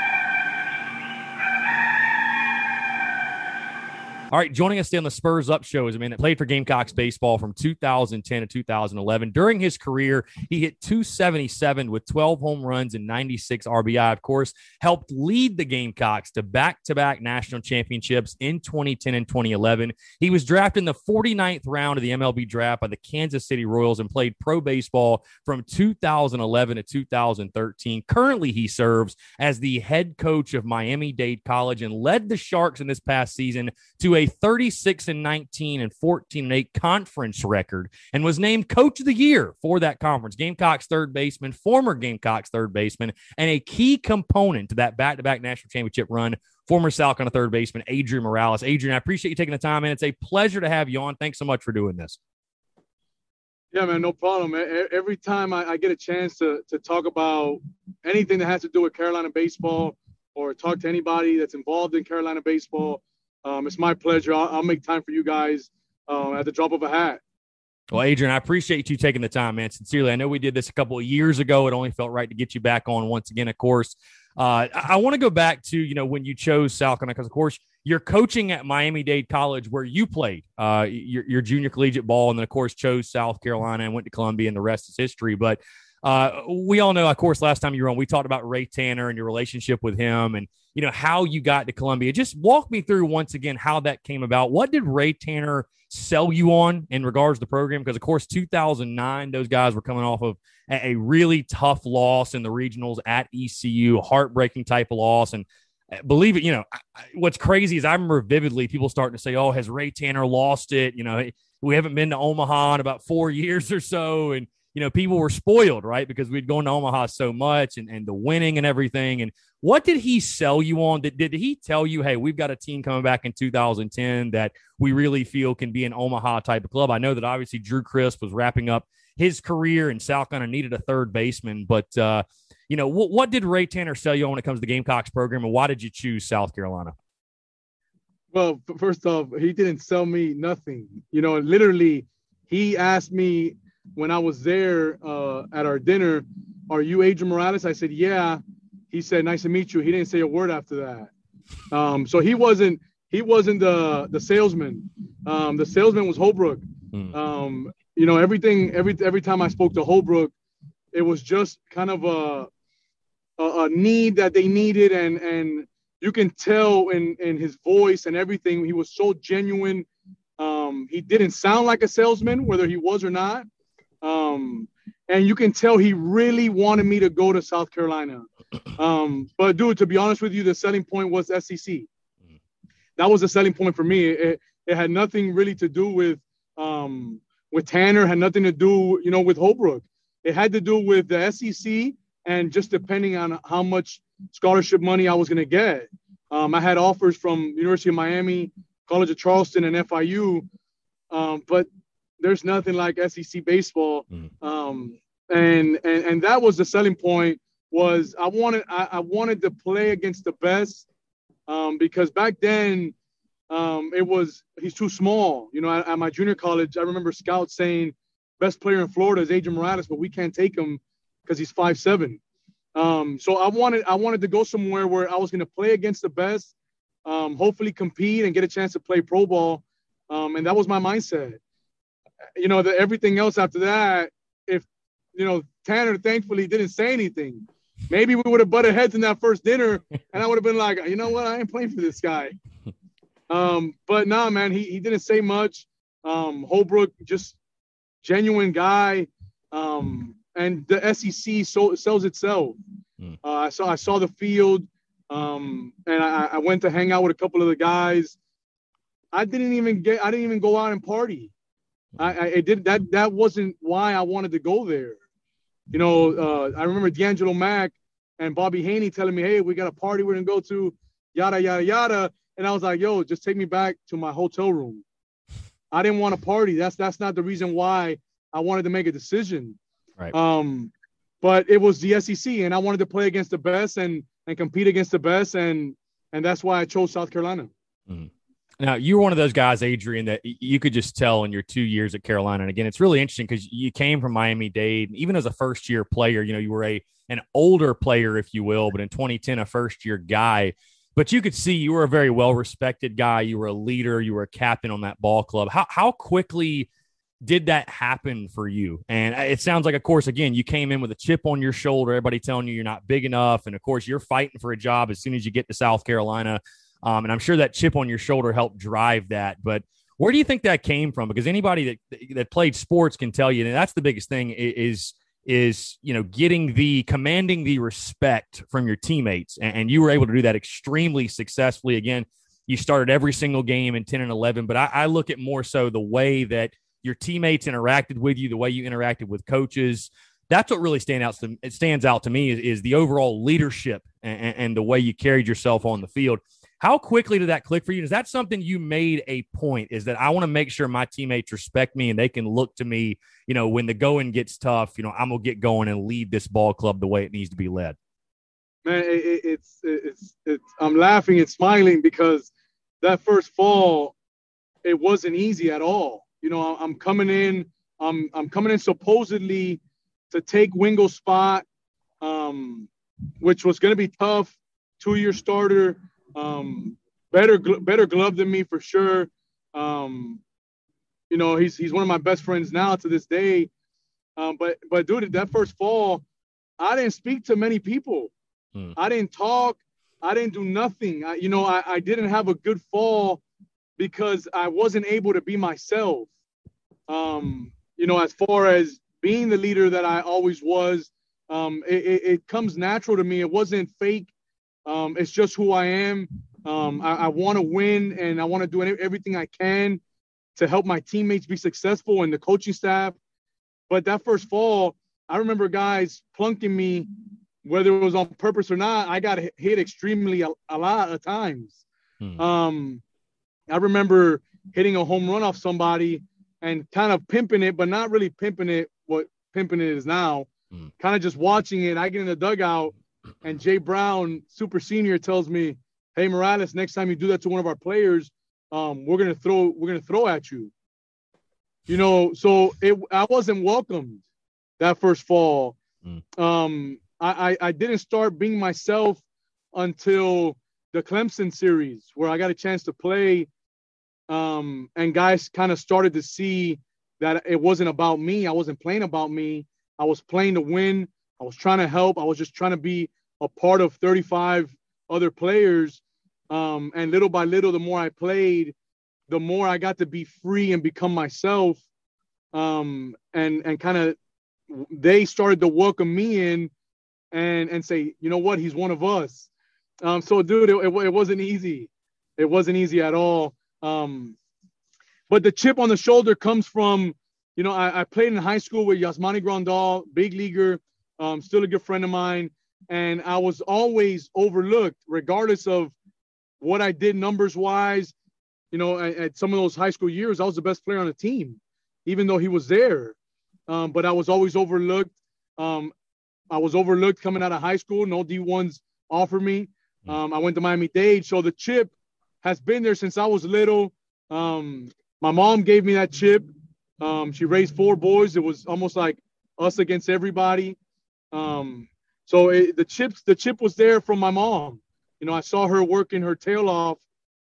All right, joining us today on the Spurs Up Show is a man that played for Gamecocks baseball from 2010 to 2011. During his career, he hit .277 with 12 home runs and 96 RBI. Of course, helped lead the Gamecocks to back-to-back national championships in 2010 and 2011. He was drafted in the 49th round of the MLB draft by the Kansas City Royals and played pro baseball from 2011 to 2013. Currently, he serves as the head coach of Miami-Dade College and led the Sharks in this past season to a 36-19 and 14-8 conference record, and was named Coach of the Year for that conference. Gamecocks third baseman, former Gamecocks third baseman, and a key component to that back-to-back national championship run. Former South Carolina third baseman Adrian Morales. Adrian, I appreciate you taking the time, and it's a pleasure to have you on. Thanks so much for doing this.
Yeah, man, no problem, man. Every time I get a chance to talk about anything that has to do with Carolina baseball or talk to anybody that's involved in Carolina baseball, it's my pleasure. I'll make time for you guys at the drop of a hat.
Well, Adrian, I appreciate you taking the time, man. Sincerely, I know we did this a couple of years ago. It only felt right to get you back on once again, of course. I want to go back to, when you chose South Carolina, because, of course, you're coaching at Miami-Dade College where you played your junior collegiate ball, and then, of course, chose South Carolina and went to Columbia, and the rest is history. But we all know, of course, last time you were on, we talked about Ray Tanner and your relationship with him and, how you got to Columbia. Just walk me through once again how that came about. What did Ray Tanner sell you on in regards to the program? Because, of course, 2009, those guys were coming off of a really tough loss in the regionals at ECU, heartbreaking type of loss. And believe it, what's crazy is I remember vividly people starting to say, oh, has Ray Tanner lost it? We haven't been to Omaha in about 4 years or so. And people were spoiled, right? Because we'd gone to Omaha so much and the winning and everything. And what did he sell you on? Did he tell you, hey, we've got a team coming back in 2010 that we really feel can be an Omaha type of club? I know that obviously Drew Crisp was wrapping up his career and South Carolina needed a third baseman. But, what did Ray Tanner sell you on when it comes to the Gamecocks program, and why did you choose South Carolina?
Well, first off, he didn't sell me nothing. Literally, he asked me when I was there at our dinner, "Are you Adrian Morales?" I said, "Yeah." He said, "Nice to meet you." He didn't say a word after that. So he wasn't the salesman. The salesman was Holbrook. Every time I spoke to Holbrook, it was just kind of a need that they needed, and you can tell in his voice and everything, he was so genuine. He didn't sound like a salesman, whether he was or not. And you can tell he really wanted me to go to South Carolina. But dude, to be honest with you, the selling point was SEC. That was the selling point for me. It had nothing really to do with Tanner, had nothing to do, with Holbrook. It had to do with the SEC and just depending on how much scholarship money I was going to get. I had offers from University of Miami, College of Charleston, and FIU, but there's nothing like SEC baseball. And that was the selling point. Was I wanted to play against the best because back then he's too small. At my junior college, I remember scouts saying best player in Florida is Adrian Morales, but we can't take him because he's 5'7". So I wanted to go somewhere where I was going to play against the best, hopefully compete and get a chance to play pro ball. And that was my mindset. Everything else after that, if, Tanner thankfully didn't say anything, maybe we would have butted heads in that first dinner and I would have been like, you know what? I ain't playing for this guy. But nah, man, he didn't say much. Holbrook, just genuine guy. And the SEC sells itself. I saw the field, and I went to hang out with a couple of the guys. I didn't even go out and party. That wasn't why I wanted to go there. I remember D'Angelo Mack and Bobby Haney telling me, "Hey, we got a party we're gonna go to, yada yada yada," and I was like, "Yo, just take me back to my hotel room." I didn't want to party. That's not the reason why I wanted to make a decision.
Right.
But it was the SEC, and I wanted to play against the best and compete against the best, and that's why I chose South Carolina.
Mm-hmm. Now, you were one of those guys, Adrian, that you could just tell in your 2 years at Carolina. And again, it's really interesting because you came from Miami-Dade. Even as a first-year player, you were an older player, if you will, but in 2010, a first-year guy. But you could see you were a very well-respected guy. You were a leader. You were a captain on that ball club. How quickly did that happen for you? And it sounds like, of course, again, you came in with a chip on your shoulder, everybody telling you you're not big enough. And, of course, you're fighting for a job as soon as you get to South Carolina. And I'm sure that chip on your shoulder helped drive that. But where do you think that came from? Because anybody that played sports can tell you, and that's the biggest thing is commanding the respect from your teammates. And you were able to do that extremely successfully. Again, you started every single game in 10 and 11. But I look at more so the way that your teammates interacted with you, the way you interacted with coaches. That's what really stands out to me is the overall leadership and the way you carried yourself on the field. How quickly did that click for you? Is that something you made a point? Is that I want to make sure my teammates respect me and they can look to me, when the going gets tough, I'm going to get going and lead this ball club the way it needs to be led.
Man, it's I'm laughing and smiling because that first fall, it wasn't easy at all. I'm coming in supposedly to take Wingo's spot, which was going to be tough. 2-year starter. Better glove than me for sure. He's one of my best friends now to this day. But dude, that first fall, I didn't speak to many people. I didn't talk. I didn't do nothing. I didn't have a good fall because I wasn't able to be myself. As far as being the leader that I always was, it comes natural to me. It wasn't fake. It's just who I am. I want to win, and I want to do everything I can to help my teammates be successful and the coaching staff. But that first fall, I remember guys plunking me, whether it was on purpose or not. I got hit extremely a lot of times. I remember hitting a home run off somebody and kind of pimping it, but not really pimping it what pimping it is now. Kind of just watching it. I get in the dugout, and Jay Brown, super senior, tells me, "Hey Morales, next time you do that to one of our players, we're gonna throw at you." You know, so I wasn't welcomed that first fall. I didn't start being myself until the Clemson series, where I got a chance to play, and guys kind of started to see that it wasn't about me. I wasn't playing about me. I was playing to win. I was trying to help. I was just trying to be a part of 35 other players. And little by little, the more I played, the more I got to be free and become myself. And kind of they started to welcome me in and say, you know what, he's one of us. So, dude, it wasn't easy. It wasn't easy at all. But the chip on the shoulder comes from, you know, I played in high school with Yasmani Grandal, big leaguer, still a good friend of mine. And I was always overlooked, regardless of what I did numbers-wise. You know, at some of those high school years, I was the best player on the team, even though he was there. But I was always overlooked. I was overlooked coming out of high school. No D1s offered me. I went to Miami-Dade. So the chip has been there since I was little. My mom gave me that chip. She raised 4 boys. It was almost like us against everybody. So the chip was there from my mom. You know, I saw her working her tail off,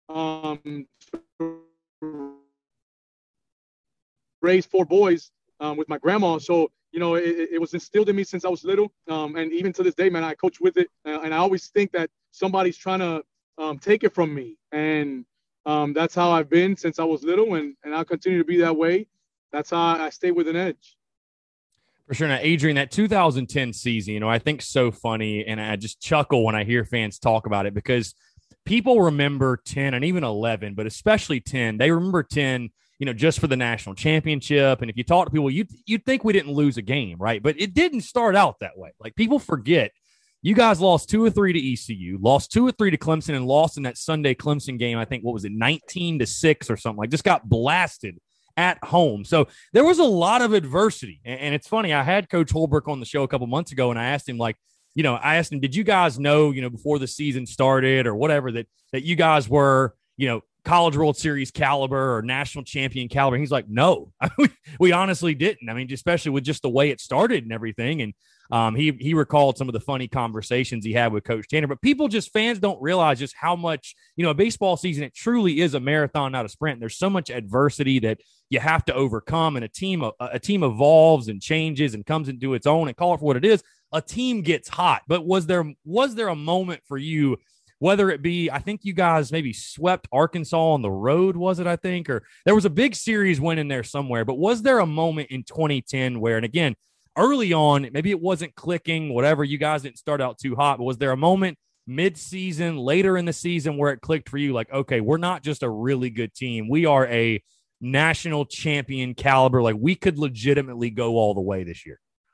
raise 4 boys with my grandma. So, you know, it was instilled in me since I was little. And even to this day, man, I coach with it. And I always think that somebody's trying to take it from me. And that's how I've been since I was little. And I'll continue to be that way. That's how I stay with an edge.
For sure. Now, Adrian, that 2010 season, you know, I think so funny, and I just chuckle when I hear fans talk about it, because people remember 10 and even 11, but especially 10. They remember 10, you know, just for the national championship. And if you talk to people, you'd think we didn't lose a game, right? But it didn't start out that way. Like, people forget you guys lost 2 or 3 to ECU, lost 2 or 3 to Clemson, and lost in that Sunday Clemson game. I think, what was it, 19-6 or something? Like, just got blasted at home. So there was a lot of adversity. And it's funny, I had Coach Holbrook on the show a couple months ago, and I asked him, like, you know, did you guys know, you know, before the season started or whatever, that you guys were, you know, College World Series caliber or national champion caliber? He's like, no, we honestly didn't. I mean, especially with just the way it started and everything. And he recalled some of the funny conversations he had with Coach Tanner. But fans don't realize just how much, you know, a baseball season, it truly is a marathon, not a sprint. There's so much adversity that you have to overcome, and a team evolves and changes and comes into its own, and call it for what it is. A team gets hot. But was there a moment for you, whether it be, I think you guys maybe swept Arkansas on the road, was it, I think, or there was a big series win in there somewhere, but was there a moment in 2010 where, and again, early on, maybe it wasn't clicking, whatever, you guys didn't start out too hot, but was there a moment mid-season, later in the season, where it clicked for you, like, okay, we're not just a really good team, we are a national champion caliber, like we could legitimately go all the way this year?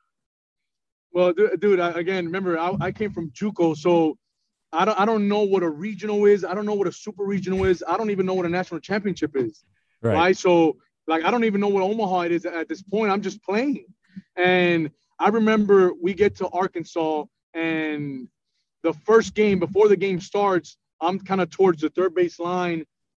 Well, dude, again, remember, I came from JUCO, so I don't know what a regional is. I don't know what a super regional is. I don't even know what a national championship is. Right? So, like, I don't even know what Omaha it is at this point. I'm just playing. And I remember we get to Arkansas, and the first game, before the game starts, I'm kind of towards the third base line,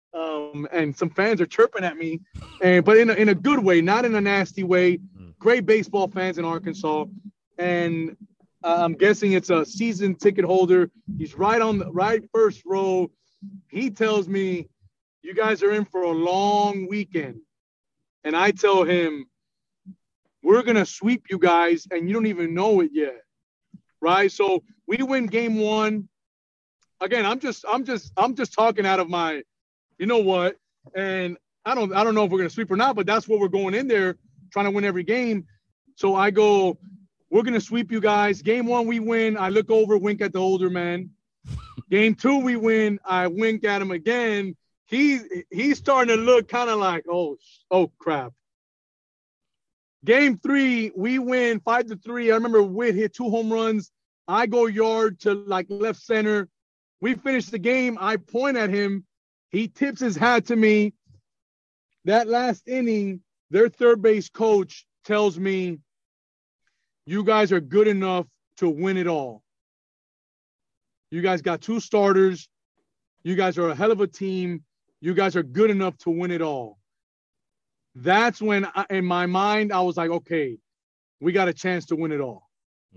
and some fans are chirping at me, but in a good way, not in a nasty way. Great baseball fans in Arkansas. And I'm guessing it's a season ticket holder. He's right on the right first row. He tells me, you guys are in for a long weekend. And I tell him, we're going to sweep you guys, and you don't even know it yet. Right? So we win game 1. Again, I'm just talking out of my, you know what? And I don't know if we're going to sweep or not, but that's what we're going in there, trying to win every game. So I go, we're going to sweep you guys. Game 1, we win. I look over, wink at the older man. Game 2, we win. I wink at him again. He's starting to look kind of like, oh, crap. Game 3, we win 5-3. I remember Witt hit 2 home runs. I go yard to like left center. We finish the game. I point at him. He tips his hat to me. That last inning, their third base coach tells me, you guys are good enough to win it all. You guys got 2 starters. You guys are a hell of a team. You guys are good enough to win it all. That's when, in my mind, I was like, okay, we got a chance to win it all.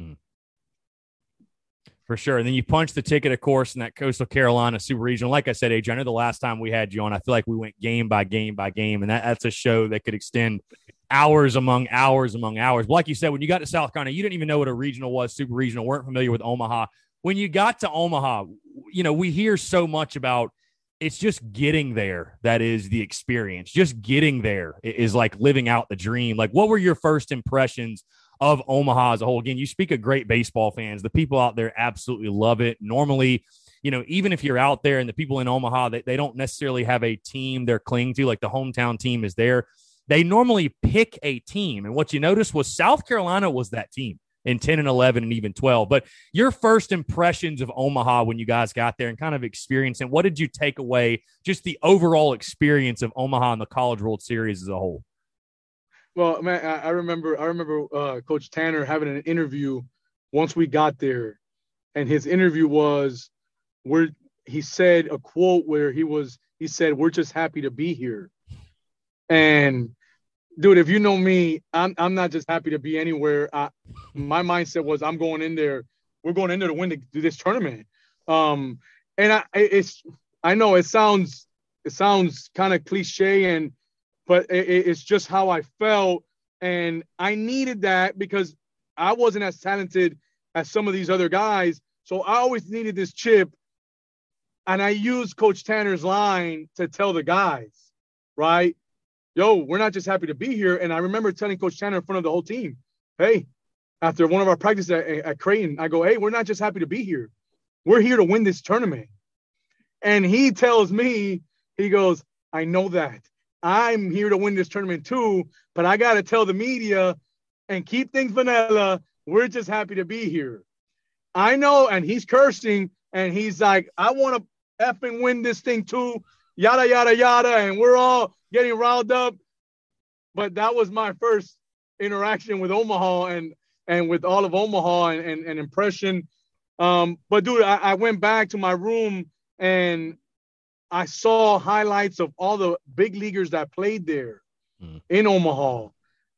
For sure. And then you punch the ticket, of course, in that Coastal Carolina Super Regional. Like I said, AJ, I know the last time we had you on, I feel like we went game by game by game, and that's a show that could extend hours among hours among hours. But like you said, when you got to South Carolina, you didn't even know what a regional was, Super Regional, weren't familiar with Omaha. When you got to Omaha, you know, we hear so much about it's just getting there. That is the experience. Just getting there is like living out the dream. Like, what were your first impressions of Omaha as a whole? Again, you speak of great baseball fans. The people out there absolutely love it. Normally, you know, even if you're out there and the people in Omaha, they don't necessarily have a team they're clinging to, like the hometown team is there. They normally pick a team. And what you noticed was South Carolina was that team in 10 and 11 and even 12. But your first impressions of Omaha when you guys got there and kind of experience it, what did you take away, just the overall experience of Omaha and the College World Series as a whole?
Well, man, I remember Coach Tanner having an interview once we got there, and his interview was he said a quote where he said, "We're just happy to be here." And dude, if you know me, I'm not just happy to be anywhere. My mindset was we're going in there to win this tournament. And I know it sounds kind of cliche but it's just how I felt. And I needed that because I wasn't as talented as some of these other guys. So I always needed this chip. And I used Coach Tanner's line to tell the guys, right? Yo, we're not just happy to be here. And I remember telling Coach Tanner in front of the whole team, hey, after one of our practices at Creighton, I go, hey, we're not just happy to be here. We're here to win this tournament. And he tells me, he goes, I know that. I'm here to win this tournament too, but I got to tell the media and keep things vanilla. We're just happy to be here. I know, and he's cursing, and he's like, I want to effing win this thing too, yada, yada, yada, and we're all getting riled up. But that was my first interaction with Omaha and with all of Omaha and impression. But, dude, I went back to my room, and I saw highlights of all the big leaguers that played there in Omaha.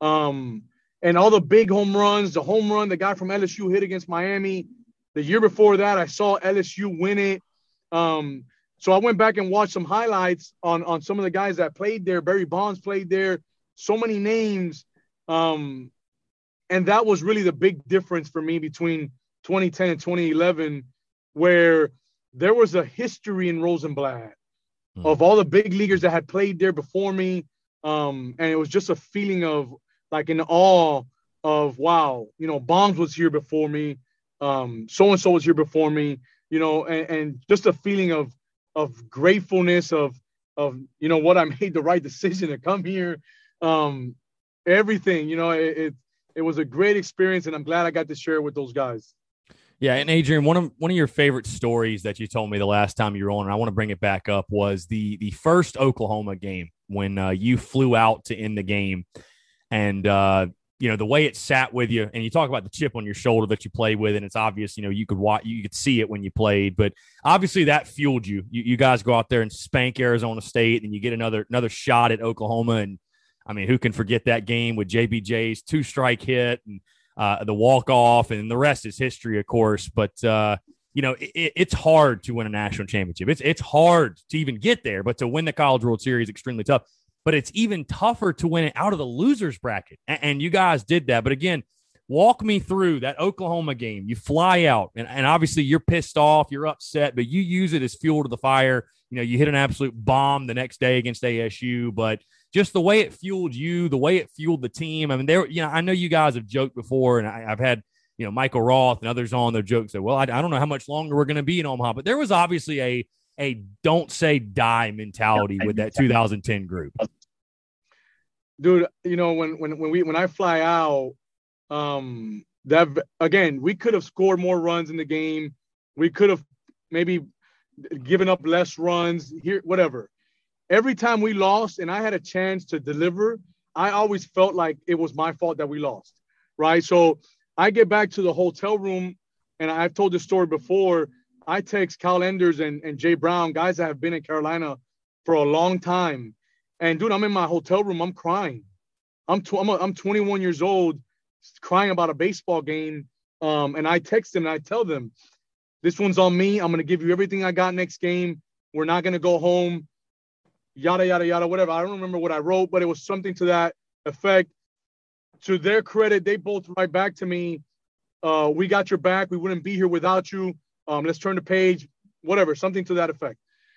And all the big home runs, the home run the guy from LSU hit against Miami. The year before that, I saw LSU win it. So I went back and watched some highlights on some of the guys that played there. Barry Bonds played there. So many names. And that was really the big difference for me between 2010 and 2011, where there was a history in Rosenblatt of all the big leaguers that had played there before me. And it was just a feeling of like in awe of, wow, you know, Bonds was here before me. So-and-so was here before me, you know, and just a feeling of gratefulness of, you know, what I made the right decision to come here. Everything, you know, it was a great experience, and I'm glad I got to share it with those guys.
Yeah, and Adrian, one of your favorite stories that you told me the last time you were on, and I want to bring it back up, was the first Oklahoma game when you flew out to end the game, and you know the way it sat with you, and you talk about the chip on your shoulder that you played with, and it's obvious, you know, you could see it when you played, but obviously that fueled you. You guys go out there and spank Arizona State, and you get another shot at Oklahoma, and I mean, who can forget that game with JBJ's 2-strike hit and the walk-off, and the rest is history, of course. But, you know, it's hard to win a national championship. It's hard to even get there, but to win the College World Series is extremely tough. But it's even tougher to win it out of the loser's bracket. And you guys did that. But, again, walk me through that Oklahoma game. You fly out, and obviously you're pissed off, you're upset, but you use it as fuel to the fire. You know, you hit an absolute bomb the next day against ASU, but just the way it fueled you, the way it fueled the team. I mean, you know, I know you guys have joked before, and I've had, you know, Michael Roth and others on their jokes that, well, I don't know how much longer we're going to be in Omaha, but there was obviously a don't say die mentality with that 2010 group.
dude, you know, when I fly out, that again, we could have scored more runs in the game. We could have maybe given up less runs here, whatever. Every time we lost and I had a chance to deliver, I always felt like it was my fault that we lost, right? So I get back to the hotel room, and I've told this story before. I text Kyle Enders and Jay Brown, guys that have been in Carolina for a long time. And, dude, I'm in my hotel room. I'm crying. I'm 21 years old, crying about a baseball game. And I text them and I tell them, this one's on me. I'm going to give you everything I got next game. We're not going to go home. Yada, yada, yada, whatever. I don't remember what I wrote, but it was something to that effect. To their credit, they both write back to me, we got your back. We wouldn't be here without you. Let's turn the page, whatever, something to that effect.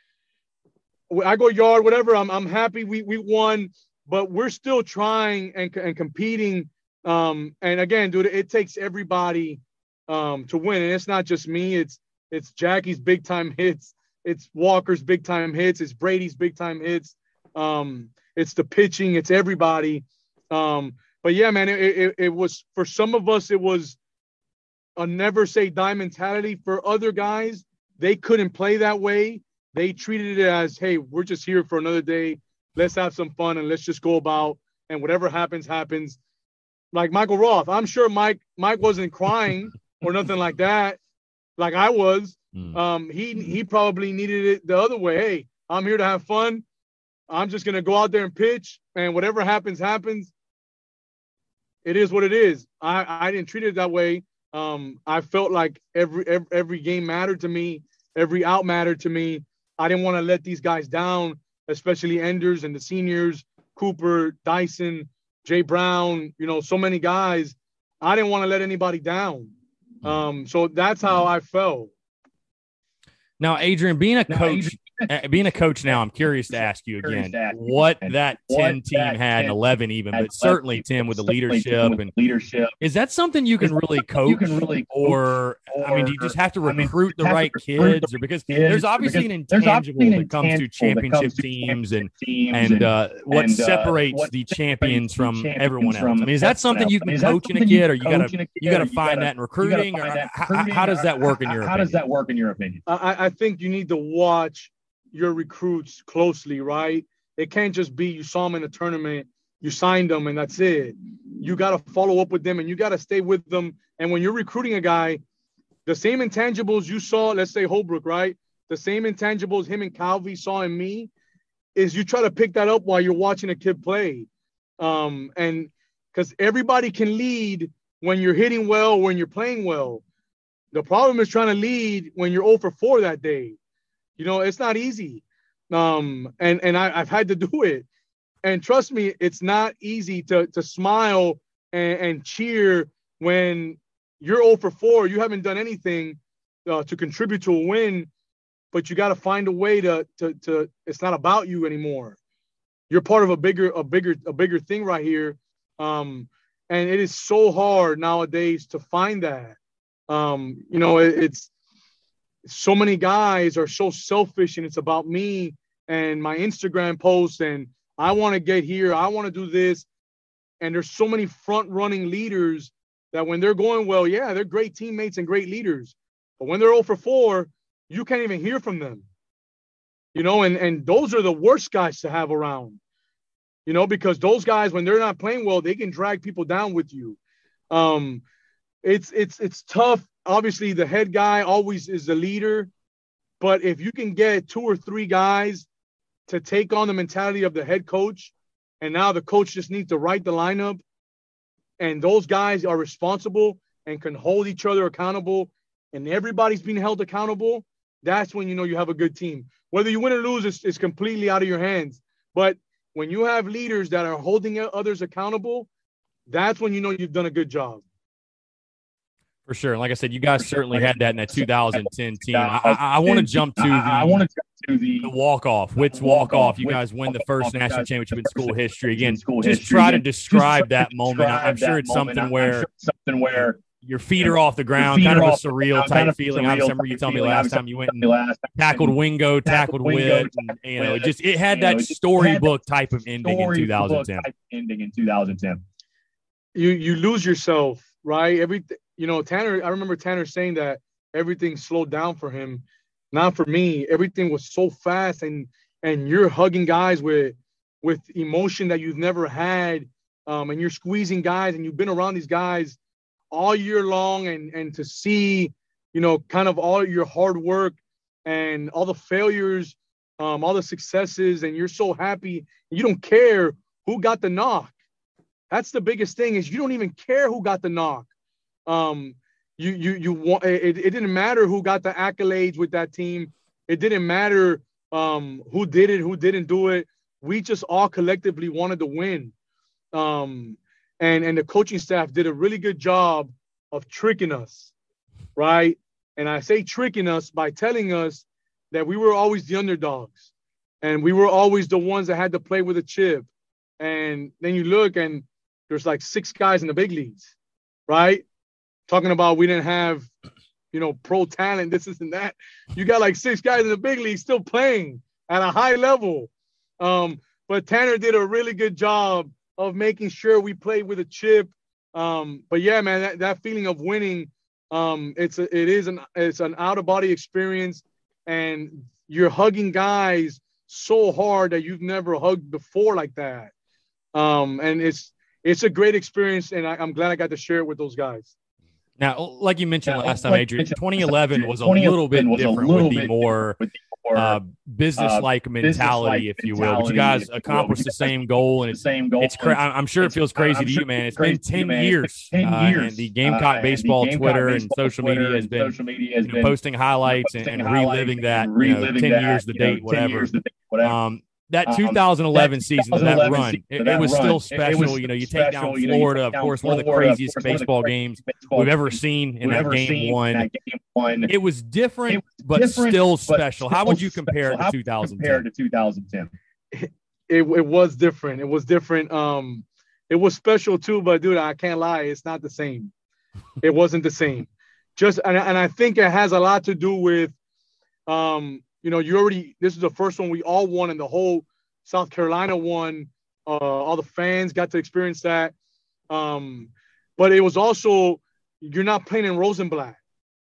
I go yard, whatever. I'm happy we won, but we're still trying and competing. And again, dude, it takes everybody to win. And it's not just me. It's Jackie's big time hits. It's Walker's big time hits. It's Brady's big time hits. It's the pitching. It's everybody. But yeah, man, it was, for some of us, it was a never say die mentality. For other guys, they couldn't play that way. They treated it as, hey, we're just here for another day. Let's have some fun and let's just go about, and whatever happens, happens. Like Michael Roth, I'm sure Mike wasn't crying or nothing like that, like I was. He probably needed it the other way. Hey, I'm here to have fun. I'm just gonna go out there and pitch, and whatever happens, happens. It is what it is. I didn't treat it that way. I felt like every game mattered to me. Every out mattered to me. I didn't want to let these guys down, especially Enders and the seniors, Cooper, Dyson, Jay Brown, you know, so many guys. I didn't want to let anybody down. So that's how I felt.
Now, Adrian, being a coach now, I'm curious to ask you again what that 10 team had, and 11 even, but certainly 10 with the leadership. Is that something you can really coach? Or I mean, do you just have to recruit the right kids? Or because there's obviously an intangible that comes to championship teams and what separates the champions from everyone else. I mean, is that something you can coach in a kid, or you gotta find that in recruiting? Or how does that work in your opinion?
I think you need to watch your recruits closely, right? It can't just be you saw them in a tournament, you signed them, and that's it. You got to follow up with them, and you got to stay with them. And when you're recruiting a guy, the same intangibles you saw, let's say Holbrook, right? The same intangibles him and Calvi saw in me, is you try to pick that up while you're watching a kid play. And because everybody can lead when you're hitting well, when you're playing well. The problem is trying to lead when you're 0 for 4 that day. You know, it's not easy. And I've had to do it. And trust me, it's not easy to smile and cheer when you're 0 for 4. You haven't done anything to contribute to a win, but you got to find a way to it's not about you anymore. You're part of a bigger thing right here. And it is so hard nowadays to find that. You know, it's so many guys are so selfish, and it's about me and my Instagram posts, and I want to get here, I want to do this. And there's so many front running leaders that when they're going well, yeah, they're great teammates and great leaders. But when they're 0 for 4, you can't even hear from them. You know, and those are the worst guys to have around. You know, because those guys, when they're not playing well, they can drag people down with you. It's tough. Obviously, the head guy always is the leader. But if you can get 2 or 3 guys to take on the mentality of the head coach, and now the coach just needs to write the lineup, and those guys are responsible and can hold each other accountable, and everybody's being held accountable, that's when you know you have a good team. Whether you win or lose is completely out of your hands. But when you have leaders that are holding others accountable, that's when you know you've done a good job.
For sure. And like I said, you guys certainly had that in that 2010 team. I want to jump to the walk-off. Witt's walk-off. You guys win the first national championship in school history. Again, just try to describe that moment. I'm sure it's something where your feet are off the ground, kind of a surreal type feeling. I remember you telling me last time you went and tackled Wingo, tackled Witt, and it had that storybook type of ending in 2010.
You lose yourself, right? Everything, Tanner. I remember Tanner saying that everything slowed down for him. Not for me. Everything was so fast, and you're hugging guys with emotion that you've never had, and you're squeezing guys, and you've been around these guys all year long, and to see, kind of all your hard work and all the failures, all the successes, and you're so happy. You don't care who got the knock. That's the biggest thing, is you don't even care who got the knock. You want it didn't matter who got the accolades with that team. It didn't matter who did it, who didn't do it. We just all collectively wanted to win. And the coaching staff did a really good job of tricking us, right? And I say tricking us by telling us that we were always the underdogs, and we were always the ones that had to play with a chip. And then you look, and there's like 6 guys in the big leagues, right? Talking about we didn't have, pro talent, this and that. You got like 6 guys in the big league still playing at a high level. But Tanner did a really good job of making sure we played with a chip. But yeah, man, that feeling of winning, it's an out of body experience, and you're hugging guys so hard that you've never hugged before like that. And it's a great experience, and I'm glad I got to share it with those guys.
Now, like you mentioned last time, Adrian, 2011 was a little bit different with the more business-like mentality, if you will. But you guys accomplished the same goal, and I'm sure it feels crazy to you, man. It's been 10 years, and the Gamecock baseball Twitter and social media has been posting highlights and reliving that, 10 years, the date, whatever. That 2011 season, that run, it was still special. You take down Florida, of course, one of the craziest baseball games we've ever seen in that game one. It was different, but still special. How would you compare it to 2010?
It was different. It was different. It was special too, but dude, I can't lie, it's not the same. It wasn't the same. And I think it has a lot to do with this is the first one we all won, and the whole South Carolina won. All the fans got to experience that. But it was also, you're not playing in Rosenblatt.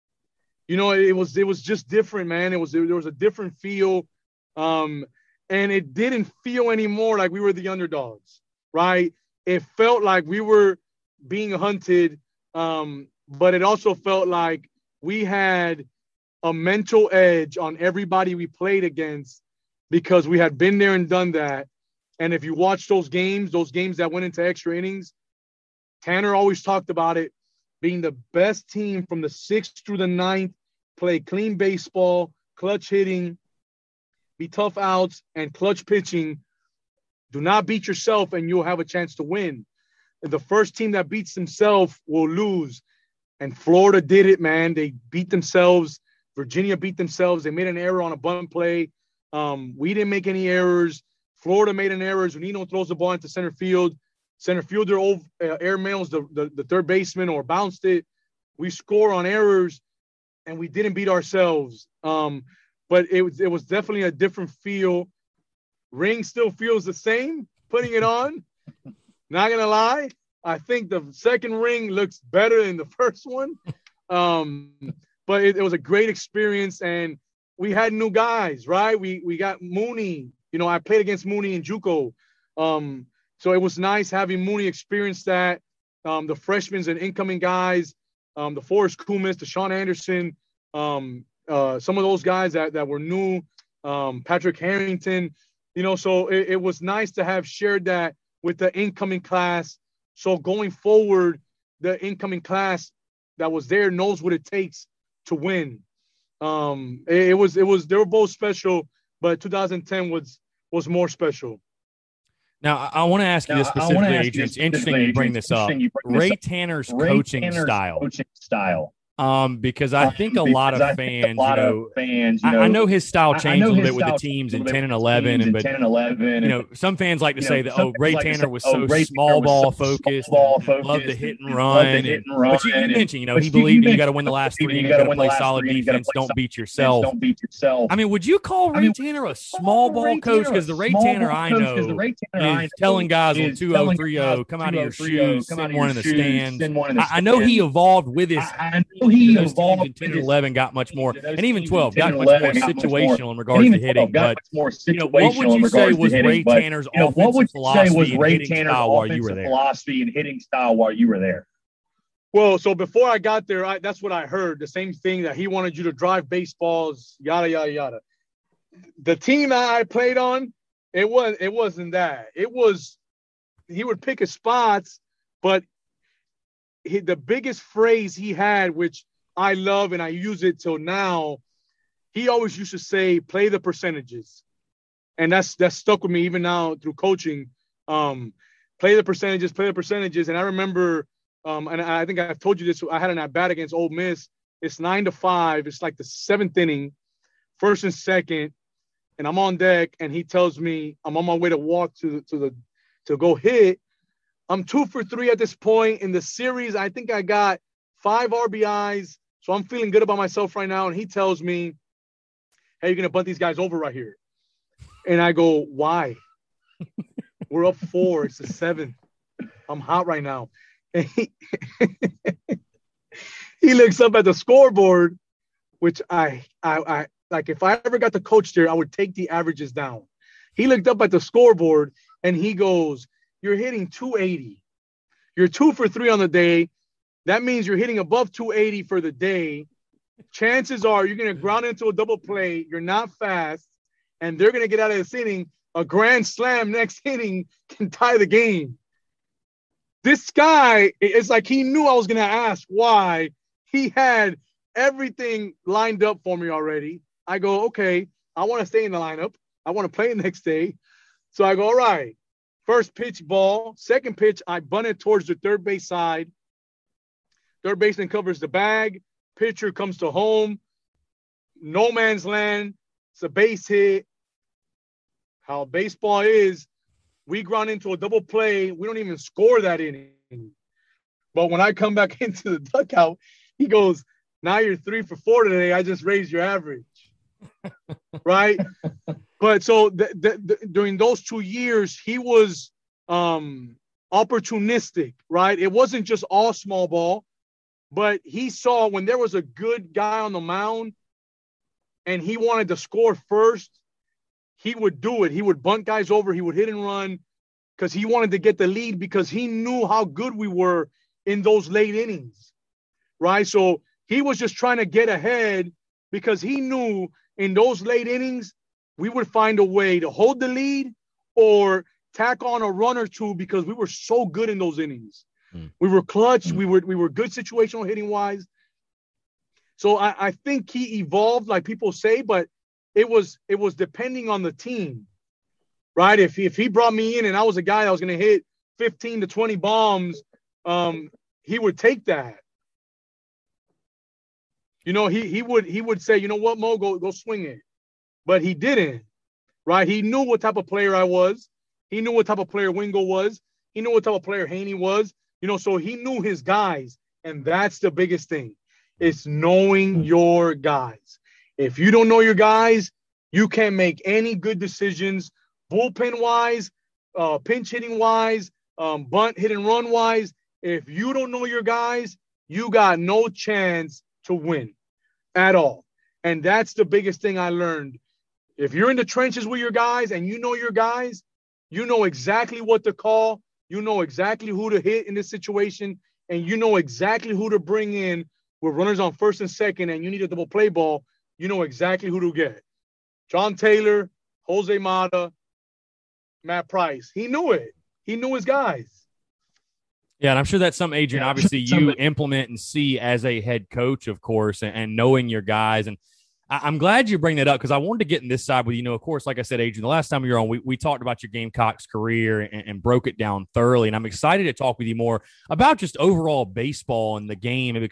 It was just different, man. There was a different feel. And it didn't feel anymore like we were the underdogs, right? It felt like we were being hunted. But it also felt like we had a mental edge on everybody we played against, because we had been there and done that. And if you watch those games that went into extra innings, Tanner always talked about it being the best team from the 6th through the 9th, play clean baseball, clutch hitting, be tough outs, and clutch pitching. Do not beat yourself, and you'll have a chance to win. And the first team that beats themselves will lose. And Florida did it, man. They beat themselves. Virginia beat themselves. They made an error on a bunt play. We didn't make any errors. Florida made an error. Zunino throws the ball into center field. Center fielder airmails the third baseman or bounced it. We score on errors, and we didn't beat ourselves. But it was definitely a different feel. Ring still feels the same, putting it on. Not going to lie. I think the second ring looks better than the first one. But it was a great experience, and we had new guys, right? We got Mooney. I played against Mooney in JUCO. So it was nice having Mooney experience that. The freshmen and incoming guys, the Forrest Kumis, the Sean Anderson, some of those guys that were new, Patrick Harrington. So it was nice to have shared that with the incoming class. So going forward, the incoming class that was there knows what it takes to win. They were both special, but 2010 was more special.
Now, I want to ask you this specifically, Adrian. It's interesting you bring this up. Ray Tanner's coaching style Because I think a lot of fans, I know his style changed a little bit with the teams in 10 and 11, but some fans like to say that, Ray Tanner was so small ball focused and loved to hit and run. But you mentioned, he believed you got to win the last three and you got to play solid defense. Don't beat yourself. I mean, would you call Ray Tanner a small ball coach? Because the Ray Tanner I know is telling guys on 2-0, 3-0, come out of your shoes, send one in the stands. I know he evolved with his. Those teams in 10 and 11 got much more, and even 12 got much more situational in regards to hitting. But what would you say was Ray Tanner's offensive philosophy and hitting style while you were there?
Well, so before I got there, that's what I heard. The same thing, that he wanted you to drive baseballs, yada yada yada. The team that I played on, it wasn't that. It was, he would pick his spots, but the biggest phrase he had, which I love and I use it till now, he always used to say, play the percentages. And that's stuck with me even now through coaching. Play the percentages. And I remember, and I think I've told you this, I had an at-bat against Ole Miss. It's 9-5. It's like the 7th inning, 1st and 2nd. And I'm on deck, and he tells me I'm on my way to walk to go hit. I'm 2 for 3 at this point in the series. I think I got 5 RBIs, so I'm feeling good about myself right now. And he tells me, hey, you're going to bunt these guys over right here. And I go, why? We're up 4. It's the 7th. I'm hot right now. And he looks up at the scoreboard, which I like, if I ever got to coach there, I would take the averages down. He looked up at the scoreboard, and he goes, you're hitting 280. You're 2 for 3 on the day. That means you're hitting above 280 for the day. Chances are you're going to ground into a double play. You're not fast, and they're going to get out of this inning. A grand slam next inning can tie the game. This guy, it's like he knew I was going to ask why. He had everything lined up for me already. I go, okay, I want to stay in the lineup. I want to play the next day. So I go, all right. First pitch, ball. Second pitch, I bunt it towards the third base side. Third baseman covers the bag. Pitcher comes to home. No man's land. It's a base hit. How baseball is, we ground into a double play. We don't even score that inning. But when I come back into the dugout, he goes, now you're 3 for 4 today. I just raised your average. Right? But so during those 2 years, he was opportunistic, right? It wasn't just all small ball, but he saw when there was a good guy on the mound and he wanted to score first, he would do it. He would bunt guys over. He would hit and run because he wanted to get the lead because he knew how good we were in those late innings, right? So he was just trying to get ahead because he knew in those late innings, we would find a way to hold the lead or tack on a run or two because we were so good in those innings. We were clutch. We were good situational hitting wise. So I think he evolved, like people say, but it was depending on the team, right? If he brought me in and I was a guy that was going to hit 15 to 20 bombs, he would take that. He would say, you know what, Mo, go swing it. But he didn't, right? He knew what type of player I was. He knew what type of player Wingo was. He knew what type of player Haney was. So he knew his guys. And that's the biggest thing. It's knowing your guys. If you don't know your guys, you can't make any good decisions, bullpen-wise, pinch hitting-wise, bunt, hit and run-wise. If you don't know your guys, you got no chance to win at all. And that's the biggest thing I learned. If you're in the trenches with your guys and you know your guys, you know exactly what to call. You know exactly who to hit in this situation. And you know exactly who to bring in with runners on first and second and you need a double play ball. You know exactly who to get. John Taylor, Jose Mata, Matt Price. He knew it. He knew his guys.
Yeah, and I'm sure that's something, Adrian, obviously you implement and see as a head coach, of course, and knowing your guys. And I'm glad you bring that up because I wanted to get in this side with you. Of course, like I said, Adrian, the last time you were on, we talked about your Gamecocks career and broke it down thoroughly. And I'm excited to talk with you more about just overall baseball and the game. And because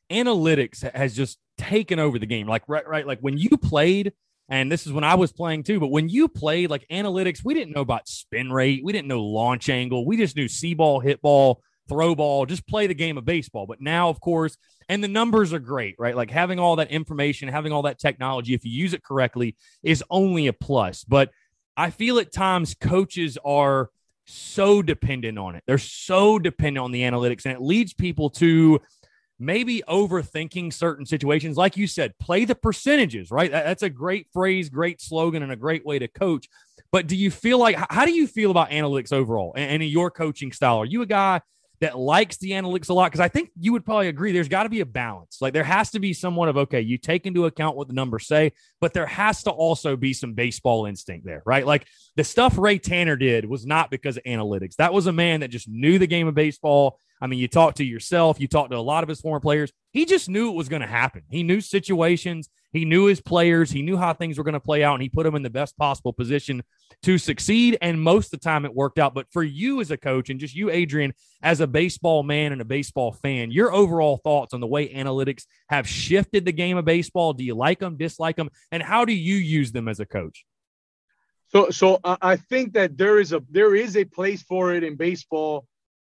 analytics has just taken over the game. Like, right, like when you played, and this is when I was playing too, but when you played, like analytics, we didn't know about spin rate. We didn't know launch angle. We just knew see ball, hit ball, throw ball, just play the game of baseball. But now, of course, and the numbers are great, right? Like having all that information, having all that technology, if you use it correctly, is only a plus. But I feel at times coaches are so dependent on it. They're so dependent on the analytics, and it leads people to maybe overthinking certain situations. Like you said, play the percentages, right? That's a great phrase, great slogan, and a great way to coach. But do you feel like, how do you feel about analytics overall and in your coaching style? Are you a guy that likes the analytics a lot? Because I think you would probably agree there's got to be a balance. Like there has to be somewhat of, okay, you take into account what the numbers say, but there has to also be some baseball instinct there, right? Like the stuff Ray Tanner did was not because of analytics. That was a man that just knew the game of baseball. I mean, you talk to yourself, you talk to a lot of his former players. He just knew it was going to happen. He knew situations, he knew his players, he knew how things were going to play out, and he put them in the best possible position to succeed. And most of the time it worked out. But for you as a coach, and just you, Adrian, as a baseball man and a baseball fan, your overall thoughts on the way analytics have shifted the game of baseball. Do you like them, dislike them, and how do you use them as a coach?
So I think that there is a place for it in baseball.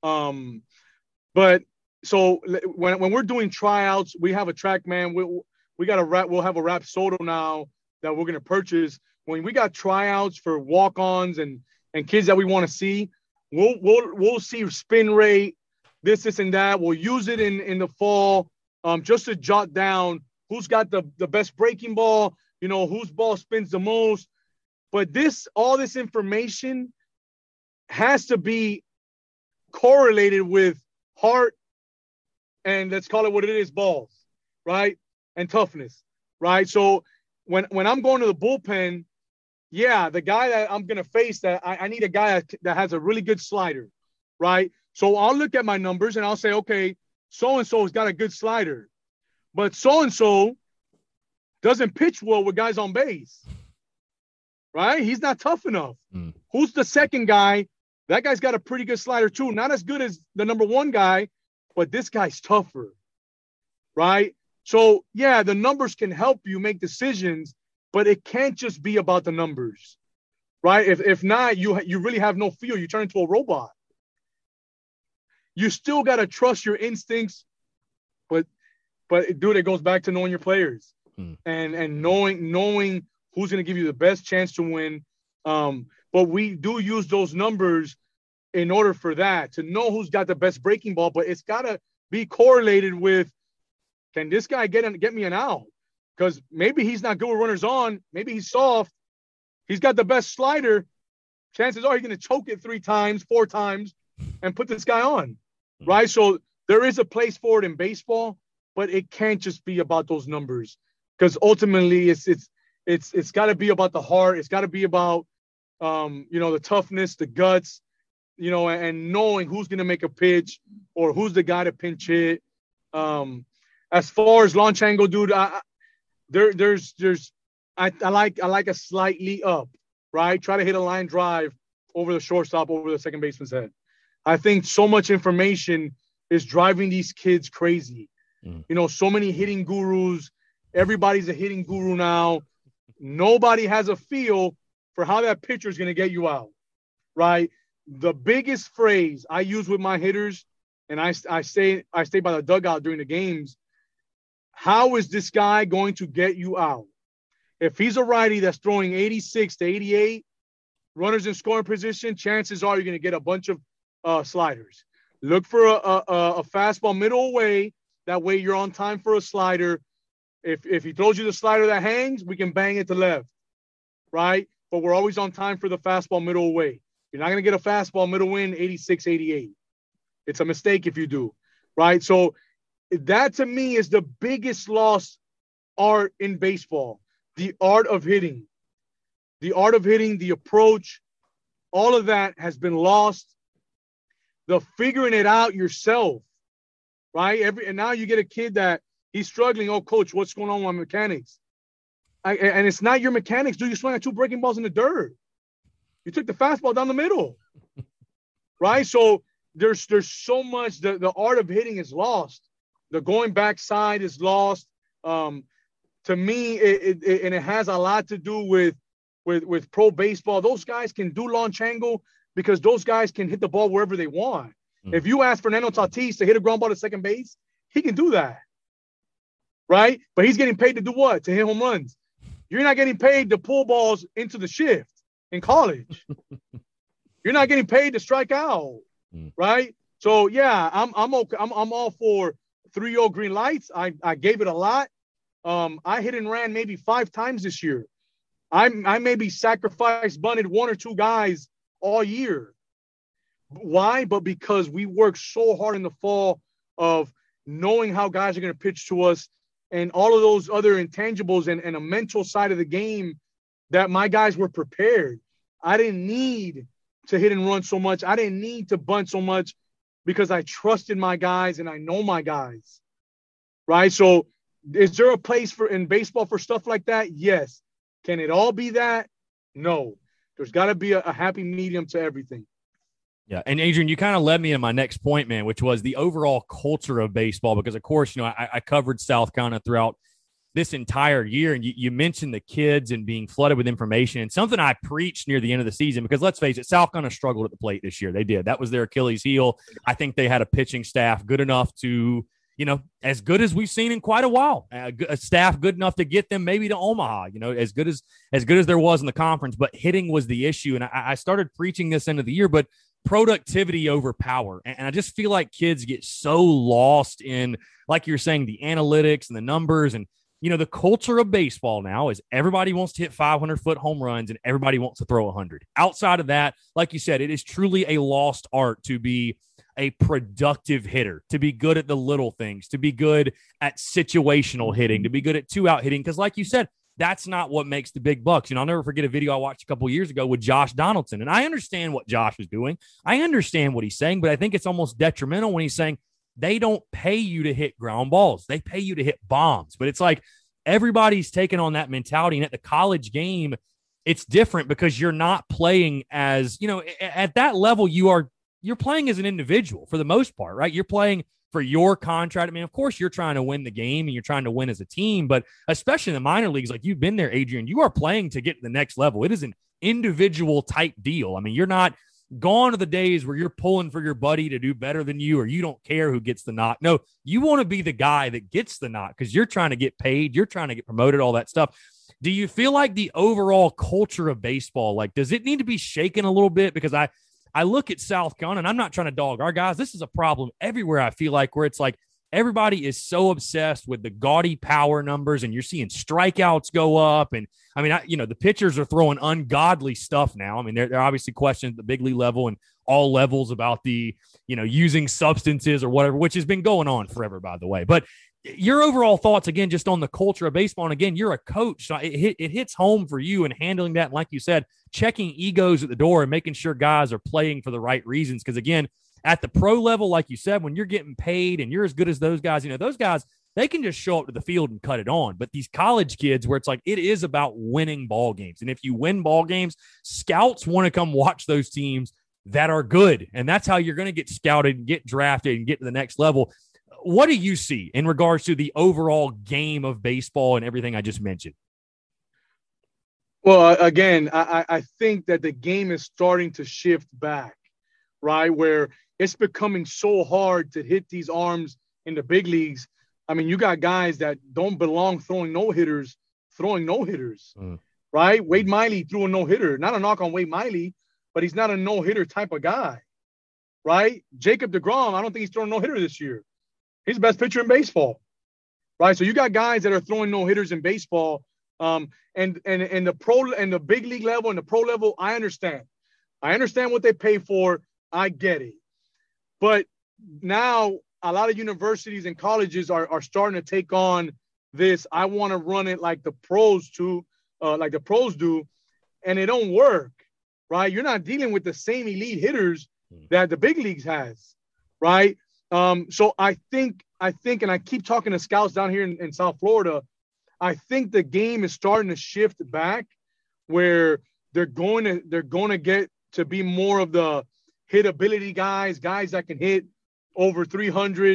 But so when we're doing tryouts, we have a track man. We got we'll have a Rapsodo now that we're going to purchase. When we got tryouts for walk-ons and kids that we want to see, we'll see spin rate, this and that. We'll use it in the fall, just to jot down who's got the best breaking ball, whose ball spins the most. But all this information has to be correlated with heart, and let's call it what it is, balls, right? And toughness, right? So when I'm going to the bullpen, yeah, the guy that I'm going to face, that I need a guy that has a really good slider, right? So I'll look at my numbers and I'll say, okay, so-and-so has got a good slider, but so-and-so doesn't pitch well with guys on base, right? He's not tough enough. Who's the second guy? That guy's got a pretty good slider too. Not as good as the number one guy, but this guy's tougher, right? So, yeah, the numbers can help you make decisions, but it can't just be about the numbers, right? If not, you really have no feel. You turn into a robot. You still got to trust your instincts, but dude, it goes back to knowing your players and knowing who's going to give you the best chance to win. But we do use those numbers in order for that, to know who's got the best breaking ball, but it's got to be correlated with, can this guy get me an out? Because maybe he's not good with runners on. Maybe he's soft. He's got the best slider. Chances are he's going to choke it 3 times, 4 times, and put this guy on, right? So there is a place for it in baseball, but it can't just be about those numbers, because ultimately it's got to be about the heart. It's got to be about the toughness, the guts, and knowing who's going to make a pitch or who's the guy to pinch hit. As far as launch angle, dude, I like a slightly up, right? Try to hit a line drive over the shortstop, over the second baseman's head. I think so much information is driving these kids crazy. So many hitting gurus. Everybody's a hitting guru now. Nobody has a feel for how that pitcher is going to get you out, right? The biggest phrase I use with my hitters, and I stay by the dugout during the games, how is this guy going to get you out? If he's a righty that's throwing 86 to 88, runners in scoring position, chances are you're going to get a bunch of sliders. Look for a fastball middle away. That way you're on time for a slider. If he throws you the slider that hangs, we can bang it to left, right? But we're always on time for the fastball middle away. You're not going to get a fastball middle in 86, 88. It's a mistake if you do, right? So that to me is the biggest lost art in baseball, the art of hitting. The art of hitting, the approach, all of that has been lost. The figuring it out yourself, right? And now you get a kid that he's struggling. Oh, coach, what's going on with my mechanics? And it's not your mechanics, dude. You swung at 2 breaking balls in the dirt. You took the fastball down the middle, right? So there's so much. The art of hitting is lost. The going back side is lost. To me, it has a lot to do with pro baseball. Those guys can do launch angle because those guys can hit the ball wherever they want. If you ask Fernando Tatis to hit a ground ball to second base, he can do that, right? But he's getting paid to do what? To hit home runs. You're not getting paid to pull balls into the shift in college. You're not getting paid to strike out, right? So yeah, I'm okay. I'm all for 3-0 green lights. I gave it a lot. I hit and ran maybe 5 times this year. I maybe sacrificed, bunted 1 or 2 guys all year. Why? But because we work so hard in the fall of knowing how guys are going to pitch to us and all of those other intangibles and a mental side of the game that my guys were prepared. I didn't need to hit and run so much. I didn't need to bunt so much because I trusted my guys and I know my guys, right? So is there a place in baseball for stuff like that? Yes. Can it all be that? No. There's got to be a happy medium to everything.
Yeah. And Adrian, you kind of led me to my next point, man, which was the overall culture of baseball, because of course, I covered South Carolina throughout this entire year. And you mentioned the kids and being flooded with information, and something I preached near the end of the season, because let's face it, South Carolina struggled at the plate this year. They did. That was their Achilles heel. I think they had a pitching staff good enough to, as good as we've seen in quite a while, a staff good enough to get them maybe to Omaha, as good as there was in the conference, but hitting was the issue. And I started preaching this end of the year, but productivity over power. And I just feel like kids get so lost in, like you're saying, the analytics and the numbers. And, the culture of baseball now is everybody wants to hit 500-foot home runs and everybody wants to throw 100. Outside of that, like you said, it is truly a lost art to be a productive hitter, to be good at the little things, to be good at situational hitting, to be good at 2-out hitting. Because like you said, that's not what makes the big bucks. I'll never forget a video I watched a couple of years ago with Josh Donaldson. And I understand what Josh is doing. I understand what he's saying, but I think it's almost detrimental when he's saying they don't pay you to hit ground balls. They pay you to hit bombs. But it's like everybody's taken on that mentality. And at the college game, it's different because you're not playing as, at that level, you're playing as an individual for the most part, right? You're playing for your contract. I mean, of course, you're trying to win the game and you're trying to win as a team, but especially in the minor leagues, like you've been there, Adrian, you are playing to get to the next level. It is an individual type deal. I mean, you're not gone to the days where you're pulling for your buddy to do better than you, or you don't care who gets the knock. No, you want to be the guy that gets the knock because you're trying to get paid. You're trying to get promoted, all that stuff. Do you feel like the overall culture of baseball, like, does it need to be shaken a little bit? Because I look at South Carolina, and I'm not trying to dog our guys. This is a problem everywhere, I feel like, where it's like everybody is so obsessed with the gaudy power numbers, and you're seeing strikeouts go up. And, I mean, the pitchers are throwing ungodly stuff now. I mean, they're obviously questioned at the big league level and all levels about the, using substances or whatever, which has been going on forever, by the way. But your overall thoughts, again, just on the culture of baseball. And again, you're a coach, so it hits home for you in handling that. And like you said, checking egos at the door and making sure guys are playing for the right reasons. Because again, at the pro level, like you said, when you're getting paid and you're as good as those guys, those guys, they can just show up to the field and cut it on. But these college kids, where it's like, it is about winning ball games. And if you win ball games, scouts want to come watch those teams that are good. And that's how you're going to get scouted and get drafted and get to the next level. What do you see in regards to the overall game of baseball and everything I just mentioned?
Well, again, I think that the game is starting to shift back, right? Where it's becoming so hard to hit these arms in the big leagues. I mean, you got guys that don't belong throwing no-hitters, right? Wade Miley threw a no-hitter. Not a knock on Wade Miley, but he's not a no-hitter type of guy, right? Jacob deGrom, I don't think he's throwing no-hitter this year. He's the best pitcher in baseball, right? So you got guys that are throwing no-hitters in baseball. And the pro and the big league level and the pro level, I understand. I understand what they pay for. I get it. But now a lot of universities and colleges are starting to take on this. I want to run it like the pros do, and it don't work, right? You're not dealing with the same elite hitters that the big leagues has, right? So I think, and I keep talking to scouts down here in South Florida, I think the game is starting to shift back where they're going to get to be more of the hitability guys that can hit over 300.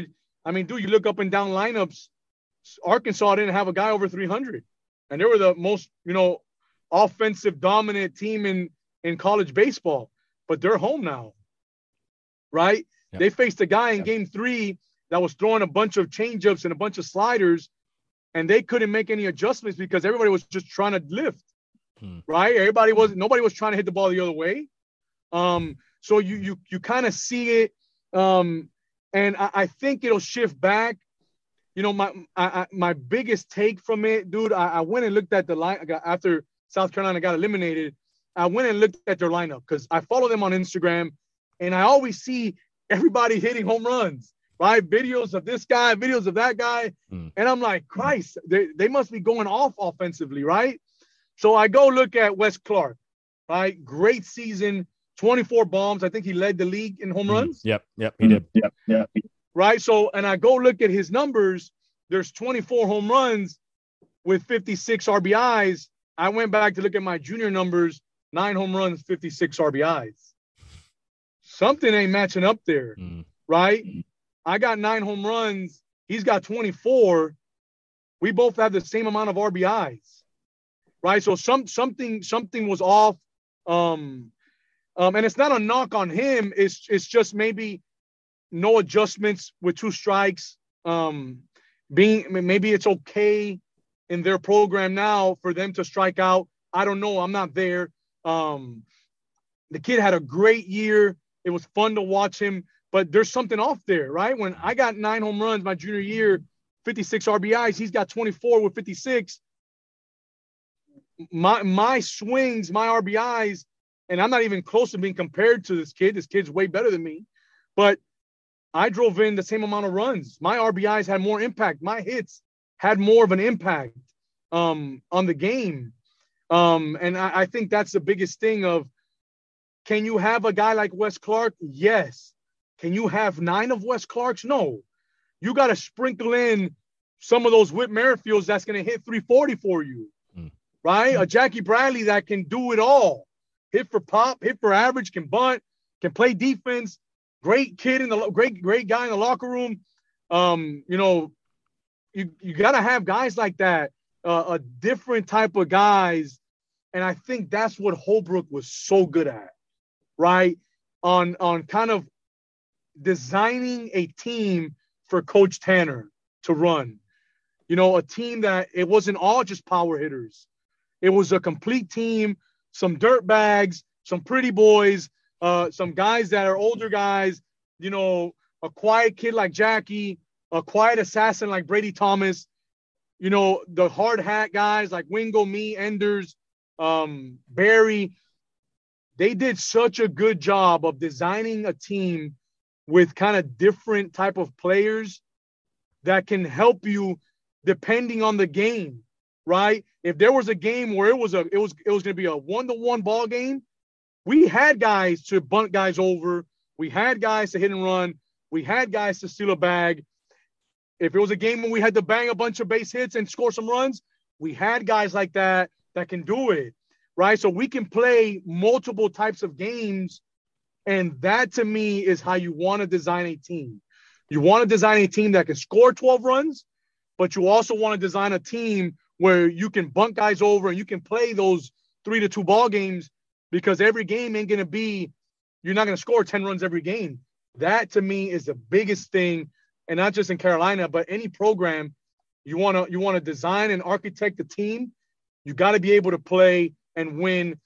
I mean, dude, you look up and down lineups. Arkansas didn't have a guy over 300, and they were the most, offensive dominant team in college baseball. But they're home now, right? Yep. They faced a guy in game 3 that was throwing a bunch of changeups and a bunch of sliders, and they couldn't make any adjustments because everybody was just trying to lift, right? Nobody was trying to hit the ball the other way. So you kind of see it, and I think it'll shift back. My biggest take from it, dude, I went and looked at the line after South Carolina got eliminated. I went and looked at their lineup because I follow them on Instagram, and I always see everybody hitting home runs, right? Videos of this guy, videos of that guy. And I'm like, Christ, they must be going off offensively, right? So I go look at Wes Clark, right? Great season, 24 bombs. I think he led the league in home runs.
Yep, he did.
Yep. Right? So, and I go look at his numbers. There's 24 home runs with 56 RBIs. I went back to look at my junior numbers, 9 home runs, 56 RBIs. Something ain't matching up there, right? I got 9 home runs. He's got 24. We both have the same amount of RBIs, right? So something was off. And it's not a knock on him. It's just maybe no adjustments with 2 strikes. Maybe it's okay in their program now for them to strike out. I don't know. I'm not there. The kid had a great year. It was fun to watch him, but there's something off there, right? When I got 9 home runs my junior year, 56 RBIs, he's got 24 with 56. My swings, my RBIs, and I'm not even close to being compared to this kid. This kid's way better than me, but I drove in the same amount of runs. My RBIs had more impact. My hits had more of an impact on the game. And I think that's the biggest thing of, can you have a guy like Wes Clark? Yes. Can you have 9 of Wes Clarks? No. You got to sprinkle in some of those Whit Merrifields that's going to hit 340 for you, right? A Jackie Bradley that can do it all. Hit for pop, hit for average, can bunt, can play defense. Great kid great guy in the locker room. You got to have guys like that, a different type of guys. And I think that's what Holbrook was so good at, right? On kind of designing a team for Coach Tanner to run. A team that it wasn't all just power hitters. It was a complete team, some dirt bags, some pretty boys, some guys that are older guys, a quiet kid like Jackie, a quiet assassin like Brady Thomas, the hard hat guys like Wingo, me, Enders, Barry. They did such a good job of designing a team with kind of different type of players that can help you depending on the game, right? If there was a game where it was going to be a 1-to-1 ball game, we had guys to bunt guys over. We had guys to hit and run. We had guys to steal a bag. If it was a game when we had to bang a bunch of base hits and score some runs, we had guys like that can do it, right? So we can play multiple types of games, and that to me is how you want to design a team. You want to design a team that can score 12 runs, but you also want to design a team where you can bunt guys over and you can play those 3-2 ball games, because every game ain't going to be, you're not going to score 10 runs every game. That to me is the biggest thing. And not just in Carolina, but any program, you want to design and architect the team. You got to be able to play and win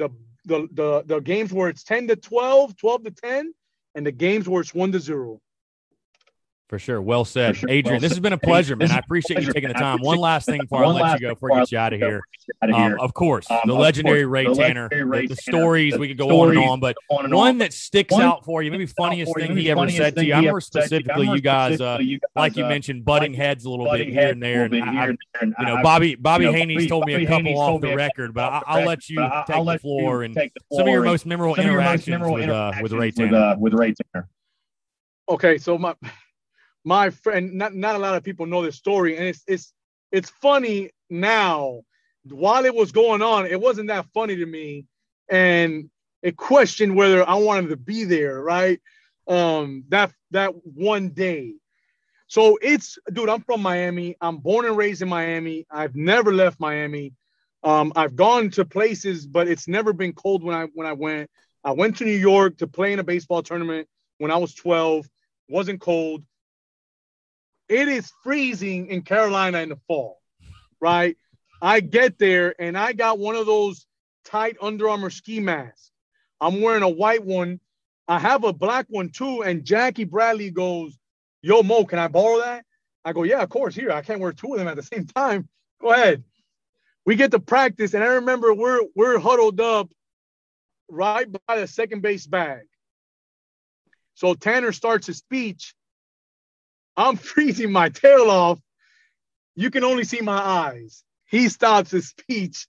the games where it's 10-12, 12-10, and the games where it's 1-0.
For sure. Well said. Adrian, this has been a pleasure, man. I appreciate you taking the time. One last thing before I let you go, before I get you out of here. Of course, the legendary Ray Tanner, the stories, we could go on and on, but one that sticks out for you, maybe funniest thing he ever said to you. I remember specifically you guys, like you mentioned, butting heads a little bit here and there. And Bobby Haney's told me a couple off the record, but I'll let you take the floor and some of your most memorable interactions with Ray Tanner.
Okay, so my friend, not a lot of people know this story, and it's funny now. While it was going on, it wasn't that funny to me, and it questioned whether I wanted to be there, right? That one day. So dude, I'm from Miami. I'm born and raised in Miami. I've never left Miami. I've gone to places, but it's never been cold when I went. I went to New York to play in a baseball tournament when I was 12. Wasn't cold. It is freezing in Carolina in the fall, right? I get there, and I got one of those tight Under Armour ski masks. I'm wearing a white one. I have a black one, too, and Jackie Bradley goes, "Yo, Mo, can I borrow that?" I go, "Yeah, of course. Here, I can't wear two of them at the same time. Go ahead." We get to practice, and I remember we're huddled up right by the second base bag. So Tanner starts his speech. I'm freezing my tail off. You can only see my eyes. He stops his speech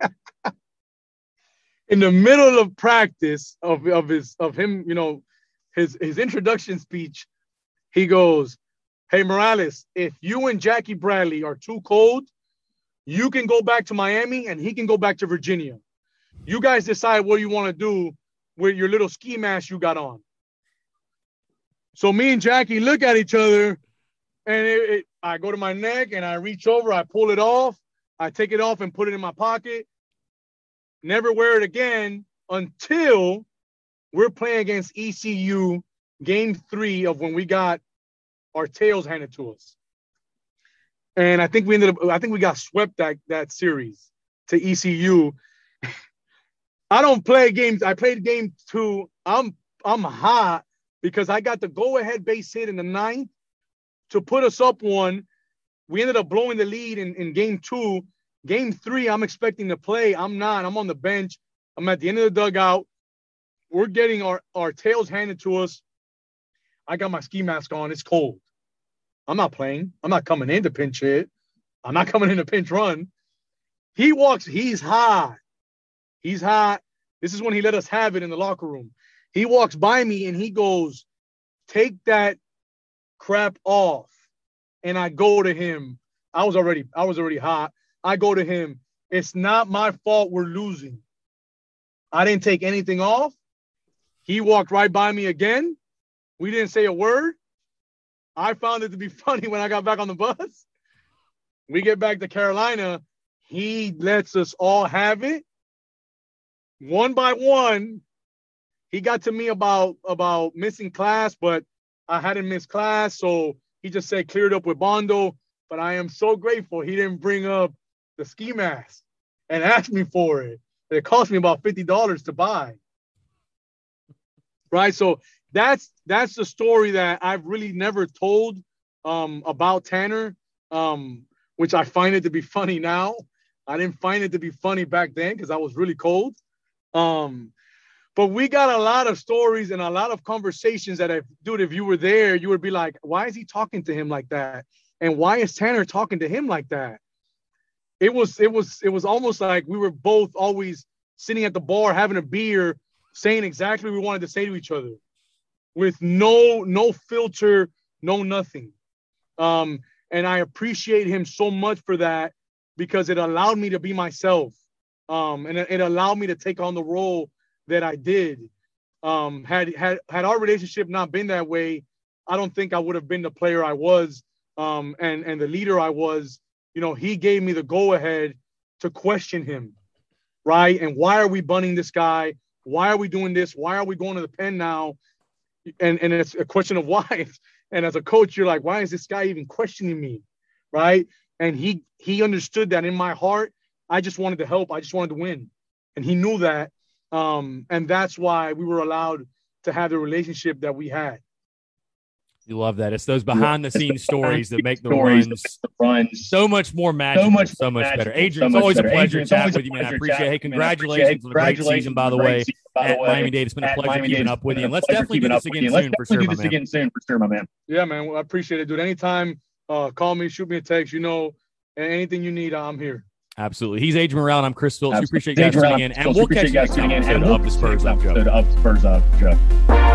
in the middle of practice of him, his introduction speech. He goes, "Hey, Morales, if you and Jackie Bradley are too cold, you can go back to Miami and he can go back to Virginia. You guys decide what you want to do with your little ski mask you got on." So me and Jackie look at each other, and I go to my neck and I reach over, I pull it off, I take it off and put it in my pocket. Never wear it again until we're playing against ECU, game 3 of when we got our tails handed to us. And I think we got swept that series to ECU. I don't play games. I played game 2. I'm hot because I got the go-ahead base hit in the 9th to put us up 1. We ended up blowing the lead in game 2. Game 3, I'm expecting to play. I'm not. I'm on the bench. I'm at the end of the dugout. We're getting our tails handed to us. I got my ski mask on. It's cold. I'm not playing. I'm not coming in to pinch hit. I'm not coming in to pinch run. He walks. He's hot. He's hot. This is when he let us have it in the locker room. He walks by me and he goes, "Take that crap off." And I go to him. I was already hot. I go to him. "It's not my fault we're losing. I didn't take anything off." He walked right by me again. We didn't say a word. I found it to be funny when I got back on the bus. We get back to Carolina. He lets us all have it. One by one, he got to me about missing class, but I hadn't missed class, so he just said cleared up with Bondo. But I am so grateful he didn't bring up the ski mask and ask me for it. It cost me about $50 to buy. Right? So that's the story that I've really never told about Tanner, which I find it to be funny now. I didn't find it to be funny back then because I was really cold. But we got a lot of stories and a lot of conversations that if you were there, you would be like, why is he talking to him like that? And why is Tanner talking to him like that? It was almost like we were both always sitting at the bar having a beer, saying exactly what we wanted to say to each other with no filter, no nothing. And I appreciate him so much for that because it allowed me to be myself. And it allowed me to take on the role that I did. Had our relationship not been that way, I don't think I would have been the player I was and the leader I was. He gave me the go-ahead to question him, right? And why are we bunning this guy? Why are we doing this? Why are we going to the pen now? And it's a question of why. And as a coach, you're like, why is this guy even questioning me, right? And he understood that in my heart, I just wanted to help. I just wanted to win. And he knew that. And that's why we were allowed to have the relationship that we had.
You love that. It's those behind-the-scenes stories that make the runs so much more magical, so much better. Adrian, it's always a pleasure chatting with you, man. I appreciate it. Hey, congratulations on a great season, by the way, at Miami-Dade. It's been a pleasure keeping up with you. And let's definitely do this again soon for sure, my man.
Yeah, man. Well, I appreciate it, dude. Anytime, call me, shoot me a text. And anything you need, I'm here.
Absolutely. He's Adrian Morale, and I'm Chris Phillips. We appreciate you guys tuning in, and we'll catch you next episode of the Spurs Up, Joe.